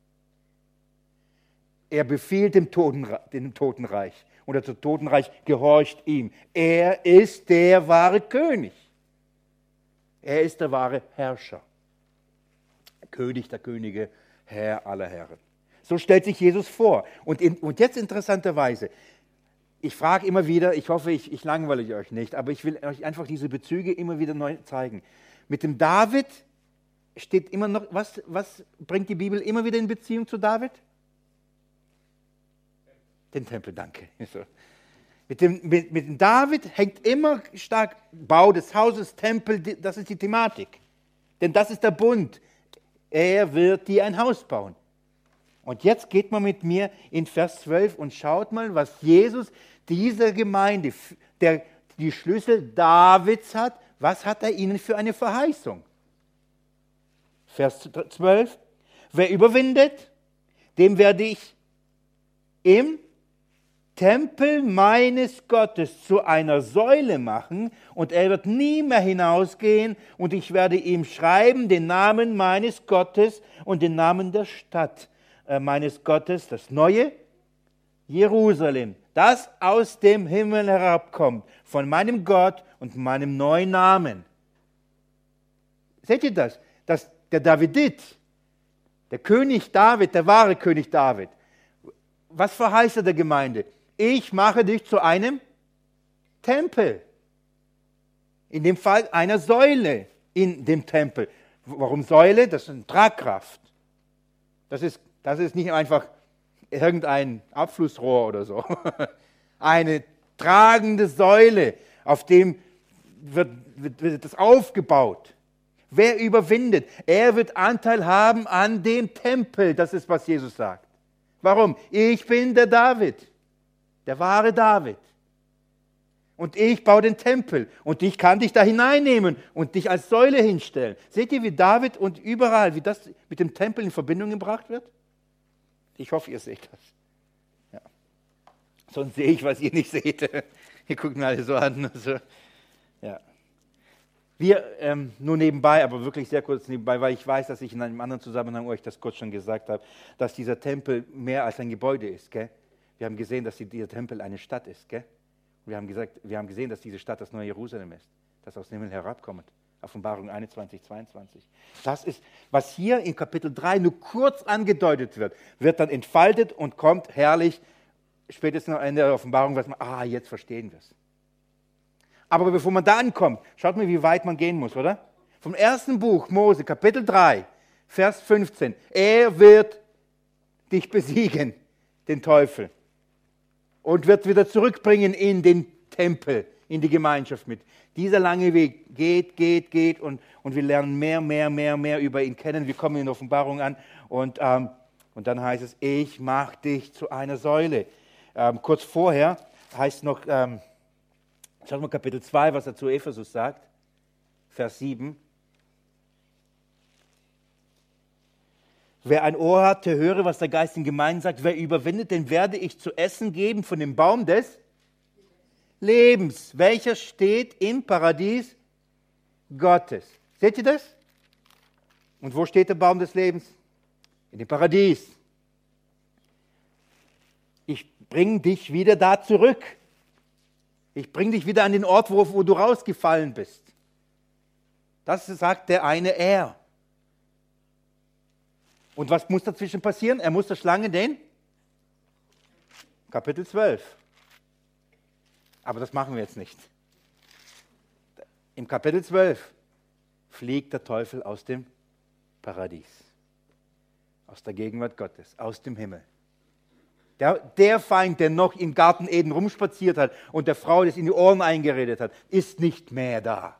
Er befiehlt dem, Toten, dem Totenreich und das Totenreich gehorcht ihm. Er ist der wahre König. Er ist der wahre Herrscher. König der Könige, Herr aller Herren. So stellt sich Jesus vor. Und, in, und jetzt interessanterweise, ich frage immer wieder, ich hoffe, ich, ich langweile euch nicht, aber ich will euch einfach diese Bezüge immer wieder neu zeigen. Mit dem David steht immer noch, was, was bringt die Bibel immer wieder in Beziehung zu David? Den Tempel, danke. So. Mit, dem, mit, mit dem David hängt immer stark Bau des Hauses, Tempel, das ist die Thematik. Denn das ist der Bund. Er wird dir ein Haus bauen. Und jetzt geht man mit mir in Vers zwölf und schaut mal, was Jesus dieser Gemeinde, der die Schlüssel Davids hat, was hat er ihnen für eine Verheißung? Vers zwölf. Wer überwindet, dem werde ich im Tempel meines Gottes zu einer Säule machen und er wird nie mehr hinausgehen und ich werde ihm schreiben den Namen meines Gottes und den Namen der Stadt äh, meines Gottes, das neue Jerusalem, das aus dem Himmel herabkommt, von meinem Gott und meinem neuen Namen. Seht ihr das? Dass der Davidit, der König David, der wahre König David, was verheißt er der Gemeinde? ich mache dich zu einem Tempel. In dem Fall einer Säule in dem Tempel. Warum Säule? Das ist eine Tragkraft. Das ist, das ist nicht einfach irgendein Abflussrohr oder so. Eine tragende Säule, auf dem wird, wird, wird das aufgebaut. Wer überwindet? Er wird Anteil haben an dem Tempel. Das ist, was Jesus sagt. Warum? Ich bin der David, der wahre David. Und ich baue den Tempel und ich kann dich da hineinnehmen und dich als Säule hinstellen. Seht ihr, wie David und überall, wie das mit dem Tempel in Verbindung gebracht wird? Ich hoffe, ihr seht das. Ja. Sonst sehe ich, was ihr nicht seht. Ihr guckt mir alle so an. So. Ja. Wir, ähm, nur nebenbei, aber wirklich sehr kurz nebenbei, weil ich weiß, dass ich in einem anderen Zusammenhang euch das kurz schon gesagt habe, dass dieser Tempel mehr als ein Gebäude ist. Gell? Wir haben gesehen, dass dieser Tempel eine Stadt ist. Gell? Wir haben, gesagt, wir haben gesehen, dass diese Stadt das neue Jerusalem ist, das aus dem Himmel herabkommt. Offenbarung einundzwanzig, zweiundzwanzig. Das ist, was hier in Kapitel drei nur kurz angedeutet wird, wird dann entfaltet und kommt herrlich, spätestens am Ende der Offenbarung, was man, ah, jetzt verstehen wir es. Aber bevor man da ankommt, schaut mal, wie weit man gehen muss, oder? Vom ersten Buch Mose, Kapitel drei, Vers fünfzehn. Er wird dich besiegen, den Teufel. Und wird wieder zurückbringen in den Tempel, in die Gemeinschaft mit. Dieser lange Weg geht, geht, geht und, und wir lernen mehr, mehr, mehr, mehr über ihn kennen. Wir kommen in der Offenbarung an und, ähm, und dann heißt es, ich mache dich zu einer Säule. Ähm, kurz vorher heißt noch, ähm, schaut mal Kapitel zwei, was er zu Ephesus sagt, Vers sieben. Wer ein Ohr hat, der höre, was der Geist in Gemeinden sagt. Wer überwindet, den werde ich zu essen geben von dem Baum des Lebens, welcher steht im Paradies Gottes. Seht ihr das? Und wo steht der Baum des Lebens? In dem Paradies. Ich bringe dich wieder da zurück. Ich bringe dich wieder an den Ort, wo, wo du rausgefallen bist. Das sagt der eine Er. Und was muss dazwischen passieren? Er muss der Schlange den Kapitel zwölf. Aber das machen wir jetzt nicht. Im Kapitel zwölf fliegt der Teufel aus dem Paradies, aus der Gegenwart Gottes, aus dem Himmel. Der, der Feind, der noch im Garten Eden rumspaziert hat und der Frau das in die Ohren eingeredet hat, ist nicht mehr da.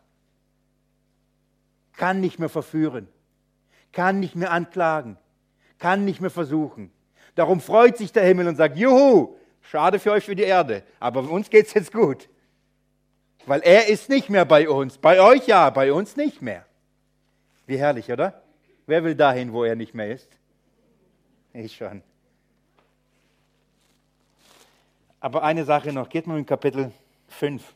Kann nicht mehr verführen, kann nicht mehr anklagen, kann nicht mehr versuchen. Darum freut sich der Himmel und sagt, juhu, schade für euch für die Erde, aber uns geht es jetzt gut. Weil er ist nicht mehr bei uns. Bei euch ja, bei uns nicht mehr. Wie herrlich, oder? Wer will dahin, wo er nicht mehr ist? Ich schon. Aber eine Sache noch, geht mal in Kapitel fünf.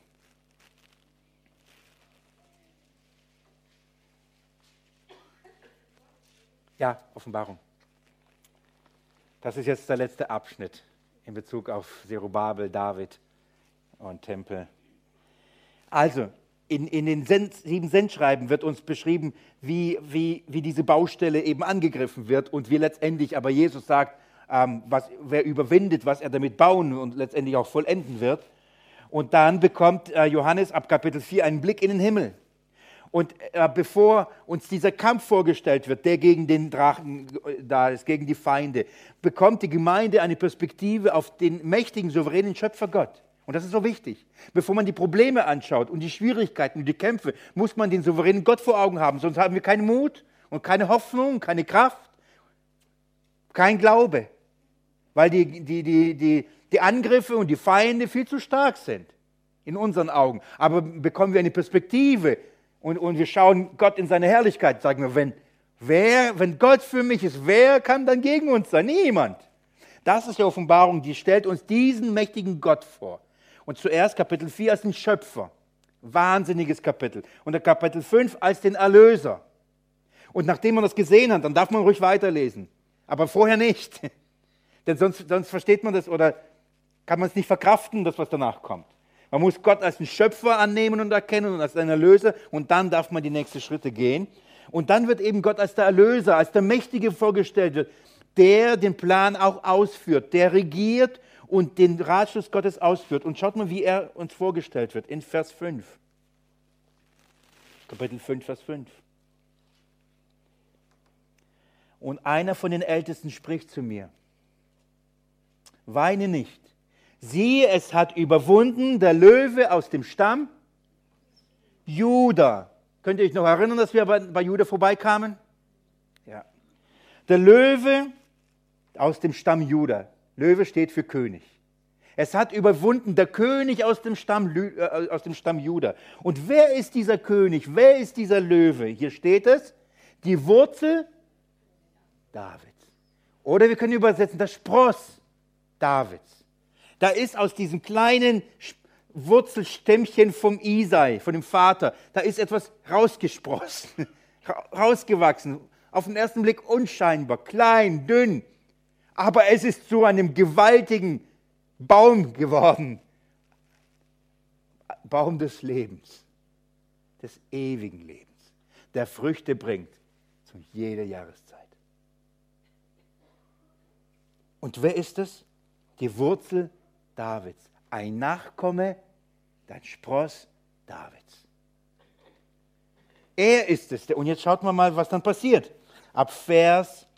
Ja, Offenbarung. Das ist jetzt der letzte Abschnitt in Bezug auf Zerubabel, David und Tempel. Also, in, in den Send, sieben Sendschreiben wird uns beschrieben, wie, wie, wie diese Baustelle eben angegriffen wird und wie letztendlich aber Jesus sagt, ähm, was, wer überwindet, was er damit bauen und letztendlich auch vollenden wird. Und dann bekommt äh, Johannes ab Kapitel vier einen Blick in den Himmel. Und äh, bevor uns dieser Kampf vorgestellt wird, der gegen den Drachen äh, da ist, gegen die Feinde, bekommt die Gemeinde eine Perspektive auf den mächtigen, souveränen Schöpfer Gott. Und das ist so wichtig. Bevor man die Probleme anschaut und die Schwierigkeiten und die Kämpfe, muss man den souveränen Gott vor Augen haben. Sonst haben wir keinen Mut und keine Hoffnung, keine Kraft, kein Glaube. Weil die, die, die, die, die Angriffe und die Feinde viel zu stark sind in unseren Augen. Aber bekommen wir eine Perspektive und, und wir schauen Gott in seine Herrlichkeit, sagen wir, wenn, wer, wenn Gott für mich ist, wer kann dann gegen uns sein? Niemand. Das ist die Offenbarung, die stellt uns diesen mächtigen Gott vor. Und zuerst Kapitel vier als den Schöpfer. Wahnsinniges Kapitel. Und der Kapitel fünf als den Erlöser. Und nachdem man das gesehen hat, dann darf man ruhig weiterlesen. Aber vorher nicht. Denn sonst, sonst versteht man das oder kann man es nicht verkraften, das was danach kommt. Man muss Gott als den Schöpfer annehmen und erkennen und als den Erlöser. Und dann darf man die nächsten Schritte gehen. Und dann wird eben Gott als der Erlöser, als der Mächtige vorgestellt wird, der den Plan auch ausführt, der regiert und den Ratschluss Gottes ausführt. Und schaut mal, wie er uns vorgestellt wird in Vers fünf. Kapitel fünf, Vers fünf. Und einer von den Ältesten spricht zu mir: Weine nicht. Siehe, es hat überwunden der Löwe aus dem Stamm Juda. Könnt ihr euch noch erinnern, dass wir bei, bei Juda vorbeikamen? Ja. Der Löwe aus dem Stamm Juda. Löwe steht für König. Es hat überwunden der König aus dem Stamm, äh, aus dem Stamm Juda. Und wer ist dieser König? Wer ist dieser Löwe? Hier steht es, die Wurzel Davids. Oder wir können übersetzen, das Spross Davids. Da ist aus diesem kleinen Wurzelstämmchen vom Isai, von dem Vater, da ist etwas rausgesprossen, rausgewachsen. Auf den ersten Blick unscheinbar, klein, dünn. Aber es ist zu einem gewaltigen Baum geworden. Baum des Lebens, des ewigen Lebens, der Früchte bringt zu jeder Jahreszeit. Und wer ist es? Die Wurzel Davids, ein Nachkomme, ein Spross Davids. Er ist es. Und jetzt schaut mal mal, was dann passiert. Ab Vers,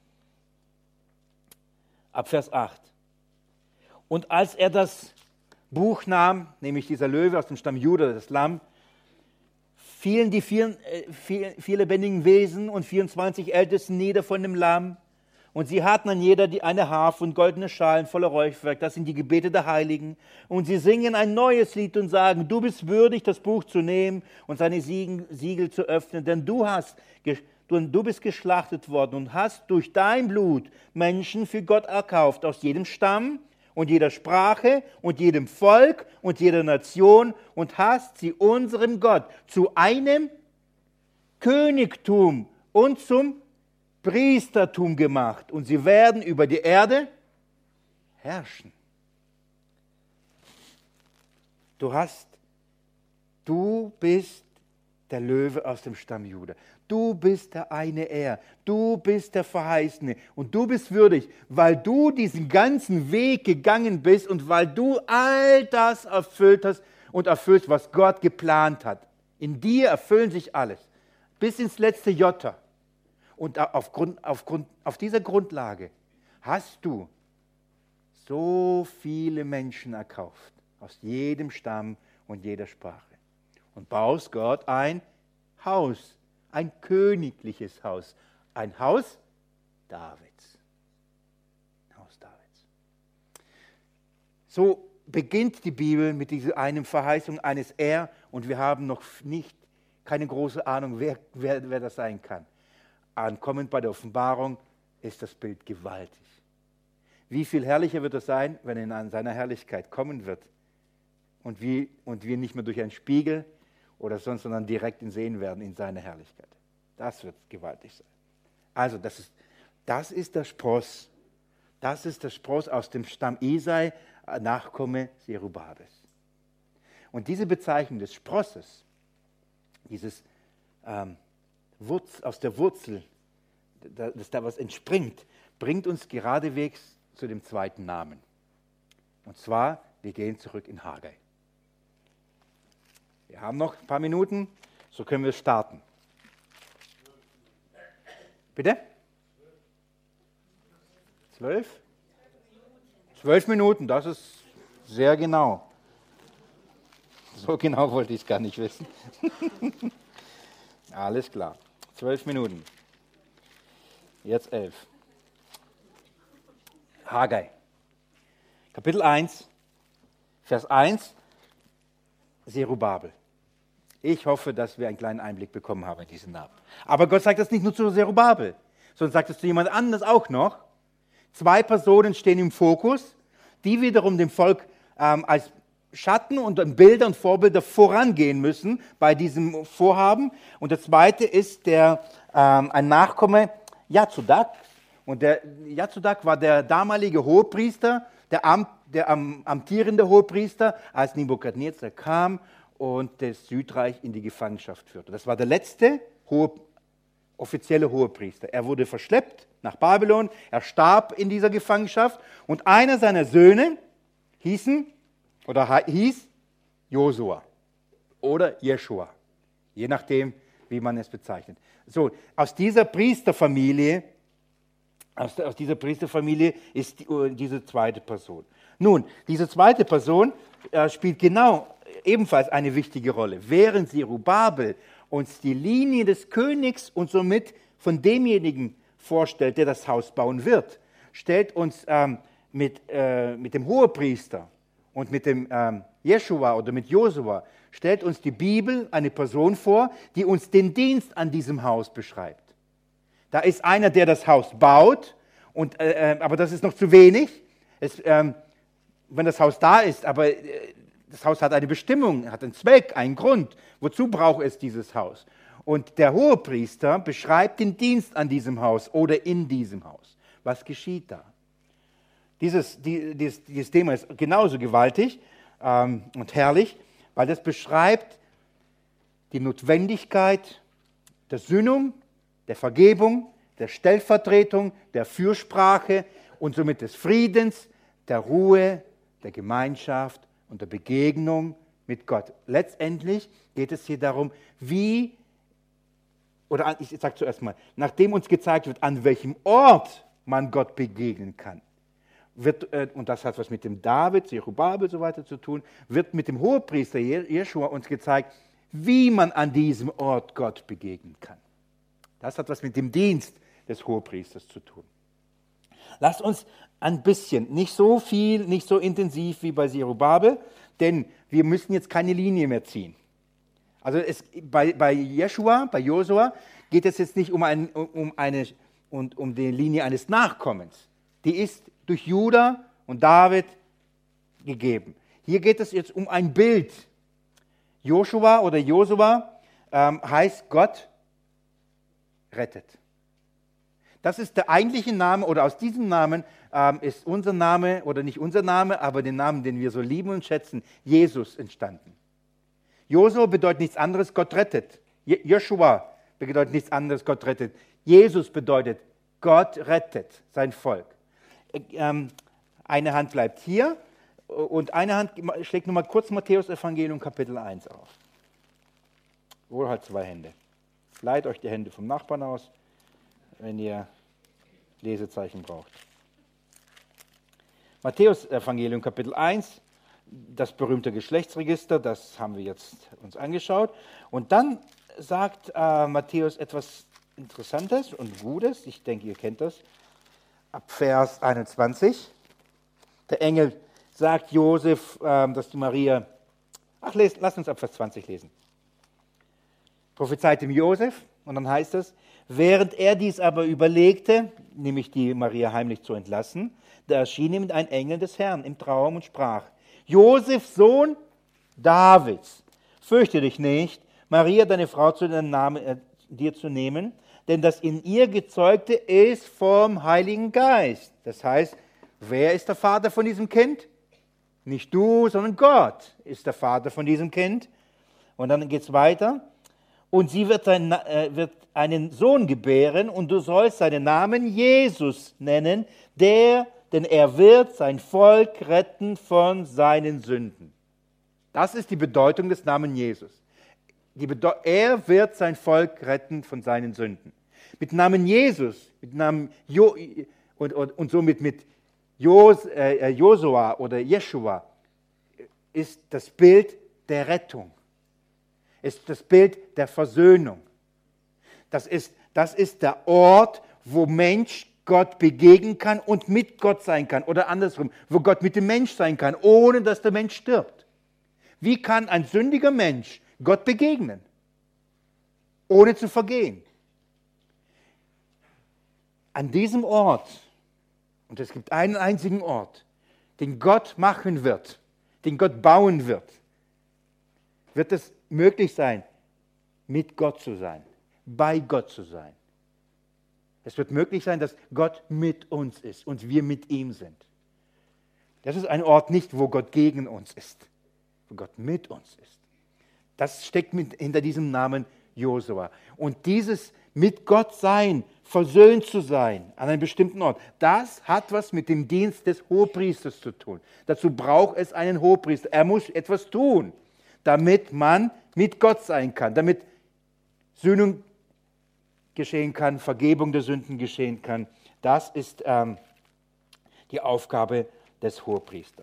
ab Vers acht. Und als er das Buch nahm, nämlich dieser Löwe aus dem Stamm Juda, das Lamm, fielen die vier, äh, vier, vier lebendigen Wesen und vierundzwanzig Ältesten nieder von dem Lamm. Und sie hatten an jeder die eine Harfe und goldene Schalen voller Räucherwerk. Das sind die Gebete der Heiligen. Und sie singen ein neues Lied und sagen: Du bist würdig, das Buch zu nehmen und seine Siegel zu öffnen. Denn du hast, du, du bist geschlachtet worden und hast durch dein Blut Menschen für Gott erkauft, aus jedem Stamm und jeder Sprache und jedem Volk und jeder Nation, und hast sie unserem Gott zu einem Königtum und zum Priestertum gemacht, und sie werden über die Erde herrschen. Du hast, du bist der Löwe aus dem Stamm Juda. Du bist der eine Er. Du bist der Verheißene. Und du bist würdig, weil du diesen ganzen Weg gegangen bist und weil du all das erfüllt hast und erfüllst, was Gott geplant hat. In dir erfüllen sich alles. Bis ins letzte Jota. Und aufgrund, aufgrund, auf dieser Grundlage hast du so viele Menschen erkauft, aus jedem Stamm und jeder Sprache. Und baust Gott ein Haus, ein königliches Haus, ein Haus Davids. Haus Davids. So beginnt die Bibel mit dieser einen Verheißung eines Er, und wir haben noch nicht, keine große Ahnung, wer, wer, wer das sein kann. Ankommend bei der Offenbarung ist das Bild gewaltig. Wie viel herrlicher wird es sein, wenn er in seiner Herrlichkeit kommen wird und wir, und wir nicht mehr durch einen Spiegel oder sonst, sondern direkt ihn sehen werden in seiner Herrlichkeit. Das wird gewaltig sein. Also das ist, das ist der Spross. Das ist der Spross aus dem Stamm Isai, Nachkomme Zerubabels. Und diese Bezeichnung des Sprosses, dieses ähm, Wurz, aus der Wurzel, dass da was entspringt, bringt uns geradewegs zu dem zweiten Namen. Und zwar, wir gehen zurück in Haggai. Wir haben noch ein paar Minuten, so können wir starten. Bitte? Zwölf? Zwölf Minuten, das ist sehr genau. So genau wollte ich es gar nicht wissen. Alles klar. Zwölf Minuten. Jetzt elf. Haggai. Kapitel eins, Vers eins. Zerubabel. Ich hoffe, dass wir einen kleinen Einblick bekommen haben in diesen Namen. Aber Gott sagt das nicht nur zu Zerubabel, sondern sagt es zu jemand anderes auch noch. Zwei Personen stehen im Fokus, die wiederum dem Volk ähm, als Schatten und Bilder und Vorbilder vorangehen müssen bei diesem Vorhaben. Und der zweite ist der, ähm, ein Nachkomme Jazodak. Und der Jazodak war der damalige Hohepriester, der, Am, der am, amtierende Hohepriester, als Nebukadnezar kam und das Südreich in die Gefangenschaft führte. Das war der letzte hohe, offizielle Hohepriester. Er wurde verschleppt nach Babylon, er starb in dieser Gefangenschaft, und einer seiner Söhne, hießen oder hieß Josua oder Jeschua, je nachdem, wie man es bezeichnet. So, aus dieser Priesterfamilie, aus, aus dieser Priesterfamilie ist die, diese zweite Person. Nun, diese zweite Person äh, spielt genau ebenfalls eine wichtige Rolle. Während Zerubabel uns die Linie des Königs und somit von demjenigen vorstellt, der das Haus bauen wird, stellt uns ähm, mit, äh, mit dem Hohepriester und mit dem ähm, Jeschua oder mit Josua, stellt uns die Bibel eine Person vor, die uns den Dienst an diesem Haus beschreibt. Da ist einer, der das Haus baut, und, äh, aber das ist noch zu wenig. Es, ähm, wenn das Haus da ist, aber äh, das Haus hat eine Bestimmung, hat einen Zweck, einen Grund. Wozu braucht es dieses Haus? Und der Hohepriester beschreibt den Dienst an diesem Haus oder in diesem Haus. Was geschieht da? Dieses, die, dieses, dieses Thema ist genauso gewaltig ähm, und herrlich, weil das beschreibt die Notwendigkeit der Sühnung, der Vergebung, der Stellvertretung, der Fürsprache und somit des Friedens, der Ruhe, der Gemeinschaft und der Begegnung mit Gott. Letztendlich geht es hier darum, wie, oder ich sage zuerst mal, nachdem uns gezeigt wird, an welchem Ort man Gott begegnen kann, wird, äh, und das hat was mit dem David, Zerubabel und so weiter zu tun, wird mit dem Hohepriester Jeschua uns gezeigt, wie man an diesem Ort Gott begegnen kann. Das hat was mit dem Dienst des Hohepriesters zu tun. Lasst uns ein bisschen, nicht so viel, nicht so intensiv wie bei Zerubabel, denn wir müssen jetzt keine Linie mehr ziehen. Also es, bei, bei Jeschua, bei Josua, geht es jetzt nicht um, ein, um, eine, um, um die Linie eines Nachkommens. Die ist durch Juda und David gegeben. Hier geht es jetzt um ein Bild. Joshua oder Josua ähm, heißt Gott rettet. Das ist der eigentliche Name, oder aus diesem Namen ähm, ist unser Name, oder nicht unser Name, aber den Namen, den wir so lieben und schätzen, Jesus entstanden. Josua bedeutet nichts anderes, Gott rettet. Je- Joshua bedeutet nichts anderes, Gott rettet. Jesus bedeutet, Gott rettet sein Volk. Ähm, eine Hand bleibt hier und eine Hand schlägt nochmal kurz Matthäus Evangelium Kapitel eins auf. Wohl halt zwei Hände. Leiht euch die Hände vom Nachbarn aus, wenn ihr Lesezeichen braucht. Matthäus Evangelium Kapitel eins, das berühmte Geschlechtsregister, das haben wir jetzt uns angeschaut. Und dann sagt äh, Matthäus etwas Interessantes und Gutes, ich denke, ihr kennt das, ab Vers einundzwanzig. Der Engel sagt Josef, äh, dass die Maria, ach, les, lasst uns ab Vers zwanzig lesen. Prophezeit ihm Josef, und dann heißt es, während er dies aber überlegte, nämlich die Maria heimlich zu entlassen, da erschien ihm ein Engel des Herrn im Traum und sprach, Josef, Sohn Davids, fürchte dich nicht, Maria, deine Frau, zu deinem Namen äh, dir zu nehmen, denn das in ihr Gezeugte ist vom Heiligen Geist. Das heißt, wer ist der Vater von diesem Kind? Nicht du, sondern Gott ist der Vater von diesem Kind. Und dann geht es weiter. Und sie wird, ein, äh, wird einen Sohn gebären und du sollst seinen Namen Jesus nennen, der, denn er wird sein Volk retten von seinen Sünden. Das ist die Bedeutung des Namens Jesus. Die Bedeu- er wird sein Volk retten von seinen Sünden. Mit Namen Jesus, mit Namen jo- und, und, und somit mit Jos, äh, Josua oder Jeschua ist das Bild der Rettung. Ist das Bild der Versöhnung. Das ist, das ist der Ort, wo Mensch Gott begegnen kann und mit Gott sein kann. Oder andersrum, wo Gott mit dem Mensch sein kann, ohne dass der Mensch stirbt. Wie kann ein sündiger Mensch Gott begegnen, ohne zu vergehen? An diesem Ort, und es gibt einen einzigen Ort, den Gott machen wird, den Gott bauen wird, wird es möglich sein, mit Gott zu sein, bei Gott zu sein. Es wird möglich sein, dass Gott mit uns ist und wir mit ihm sind. Das ist ein Ort nicht, wo Gott gegen uns ist, wo Gott mit uns ist. Das steckt mit hinter diesem Namen Josua. Und dieses mit Gott sein versöhnt zu sein an einem bestimmten Ort. Das hat was mit dem Dienst des Hohepriesters zu tun. Dazu braucht es einen Hohepriester. Er muss etwas tun, damit man mit Gott sein kann, damit Sühnung geschehen kann, Vergebung der Sünden geschehen kann. Das ist ähm, die Aufgabe des Hohepriesters.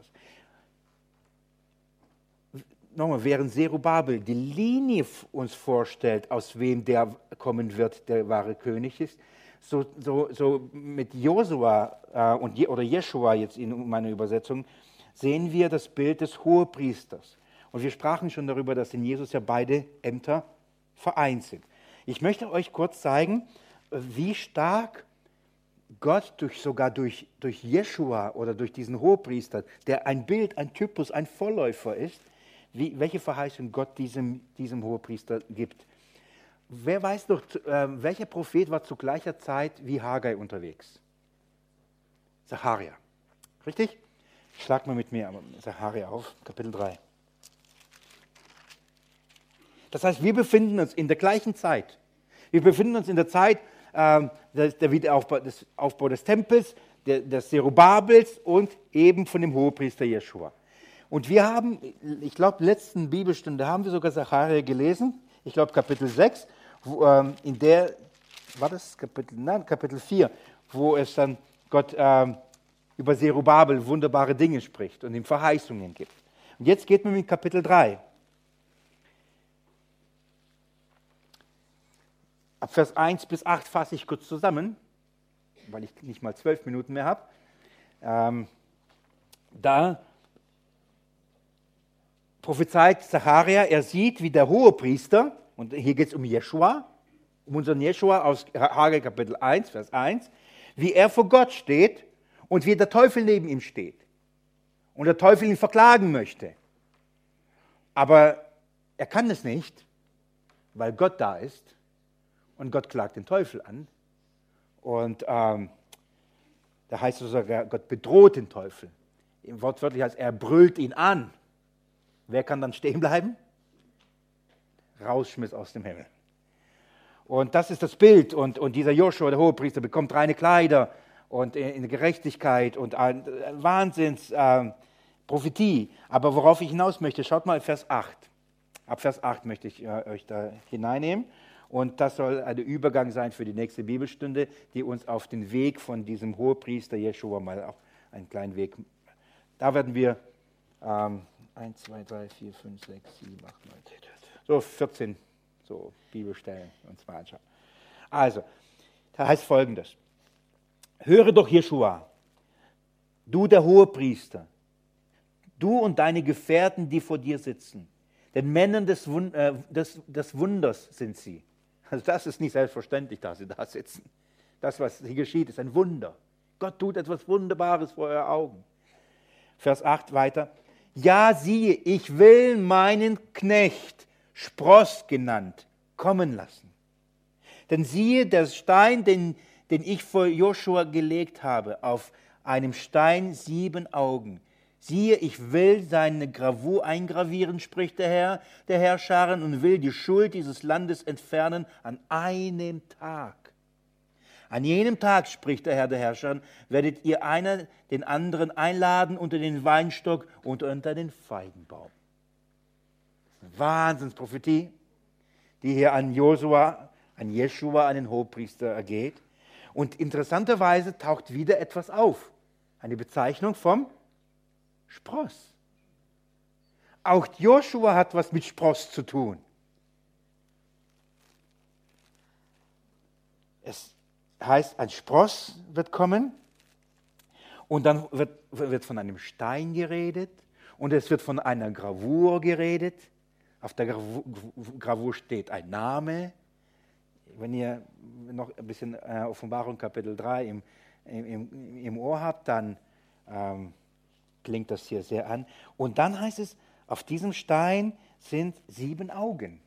Nochmal, während Zerubabel die Linie uns vorstellt, aus wem der kommen wird, der wahre König ist, so, so, so mit Josua äh, und Je, oder Jeschua jetzt in meiner Übersetzung, sehen wir das Bild des Hohepriesters. Und wir sprachen schon darüber, dass in Jesus ja beide Ämter vereint sind. Ich möchte euch kurz zeigen, wie stark Gott durch, sogar durch, durch Jeschua oder durch diesen Hohepriester, der ein Bild, ein Typus, ein Vorläufer ist, wie, welche Verheißung Gott diesem, diesem Hohepriester gibt. Wer weiß noch, äh, welcher Prophet war zu gleicher Zeit wie Haggai unterwegs? Sacharja. Richtig? Schlag mal mit mir Sacharja auf, Kapitel drei. Das heißt, wir befinden uns in der gleichen Zeit. Wir befinden uns in der Zeit äh, der Wiederaufbau des, Aufbau des Tempels, der, des Zerubabels und eben von dem Hohepriester Jeschua. Und wir haben, ich glaube, letzten Bibelstunde haben wir sogar Sacharja gelesen, ich glaube Kapitel sechs, wo, ähm, in der, war das Kapitel, nein, Kapitel vier, wo es dann Gott ähm, über Zerubabel wunderbare Dinge spricht und ihm Verheißungen gibt. Und jetzt geht man mit Kapitel drei. Ab Vers eins bis acht fasse ich kurz zusammen, weil ich nicht mal zwölf Minuten mehr habe. Ähm, da prophezeit Sacharja, er sieht, wie der Hohepriester, und hier geht es um Jeschua, um unseren Jeschua aus Haggai Kapitel eins, Vers eins, wie er vor Gott steht und wie der Teufel neben ihm steht. Und der Teufel ihn verklagen möchte. Aber er kann es nicht, weil Gott da ist. Und Gott klagt den Teufel an. Und ähm, da heißt es sogar, Gott bedroht den Teufel. Im Wortwörtlich heißt, er brüllt ihn an. Wer kann dann stehen bleiben? Rausschmiss aus dem Himmel. Und das ist das Bild. Und, und dieser Joshua, der Hohepriester, bekommt reine Kleider und in Gerechtigkeit und ein Wahnsinns äh, Prophetie. Aber worauf ich hinaus möchte, schaut mal Vers acht. Ab Vers acht möchte ich äh, euch da hineinnehmen. Und das soll ein Übergang sein für die nächste Bibelstunde, die uns auf den Weg von diesem Hohepriester Jeschua mal auch einen kleinen Weg. Da werden wir ähm, eins, zwei, drei, vier, fünf, sechs, sieben, acht, neun, zehn, so vierzehn so Bibelstellen uns mal anschauen. Also, da heißt Folgendes. Höre doch Jeschua, du der Hohepriester, du und deine Gefährten, die vor dir sitzen, denn Männern des, Wund- äh, des, des Wunders sind sie. Also das ist nicht selbstverständlich, dass sie da sitzen. Das, was hier geschieht, ist ein Wunder. Gott tut etwas Wunderbares vor euren Augen. Vers acht weiter. Ja, siehe, ich will meinen Knecht, Spross genannt, kommen lassen. Denn siehe, der Stein, den, den ich vor Joshua gelegt habe, auf einem Stein sieben Augen. Siehe, ich will seine Gravur eingravieren, spricht der Herr, der Herrscharen, und will die Schuld dieses Landes entfernen an einem Tag. An jenem Tag, spricht der Herr, der Herrscher, werdet ihr einer den anderen einladen unter den Weinstock und unter den Feigenbaum. Wahnsinnsprophetie, die hier an Josua, an Jeschua, an den Hohepriester ergeht. Und interessanterweise taucht wieder etwas auf. Eine Bezeichnung vom Spross. Auch Joshua hat was mit Spross zu tun. Es heißt, ein Spross wird kommen und dann wird, wird von einem Stein geredet und es wird von einer Gravur geredet. Auf der Gravur, Gravur steht ein Name. Wenn ihr noch ein bisschen äh, Offenbarung Kapitel drei im, im, im Ohr habt, dann ähm, klingt das hier sehr an. Und dann heißt es, auf diesem Stein sind sieben Augen.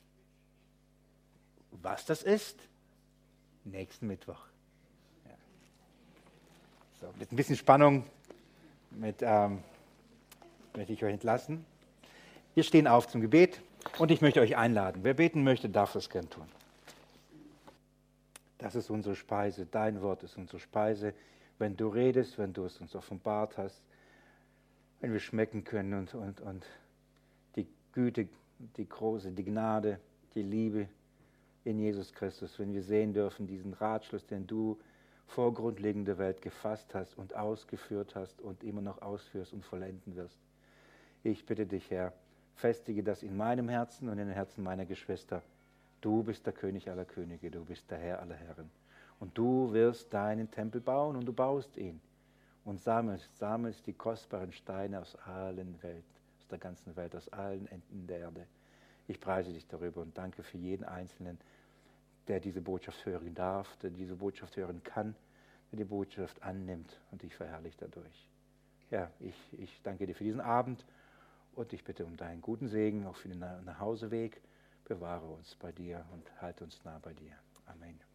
Was das ist? Nächsten Mittwoch. Ja. So, mit ein bisschen Spannung mit, ähm, möchte ich euch entlassen. Wir stehen auf zum Gebet und ich möchte euch einladen. Wer beten möchte, darf das gern tun. Das ist unsere Speise, dein Wort ist unsere Speise. Wenn du redest, wenn du es uns offenbart hast, wenn wir schmecken können und, und, und die Güte, die große, die Gnade, die Liebe in Jesus Christus, wenn wir sehen dürfen, diesen Ratschluss, den du vor Grundlegung der Welt gefasst hast und ausgeführt hast und immer noch ausführst und vollenden wirst. Ich bitte dich, Herr, festige das in meinem Herzen und in den Herzen meiner Geschwister. Du bist der König aller Könige, du bist der Herr aller Herren. Und du wirst deinen Tempel bauen und du baust ihn. Und sammelst, sammelst die kostbaren Steine aus allen Welt, aus der ganzen Welt, aus allen Enden der Erde. Ich preise dich darüber und danke für jeden Einzelnen, der diese Botschaft hören darf, der diese Botschaft hören kann, der die Botschaft annimmt und dich verherrlicht dadurch. Ja, ich, ich danke dir für diesen Abend und ich bitte um deinen guten Segen, auch für den Nachhauseweg. Bewahre uns bei dir und halte uns nah bei dir. Amen.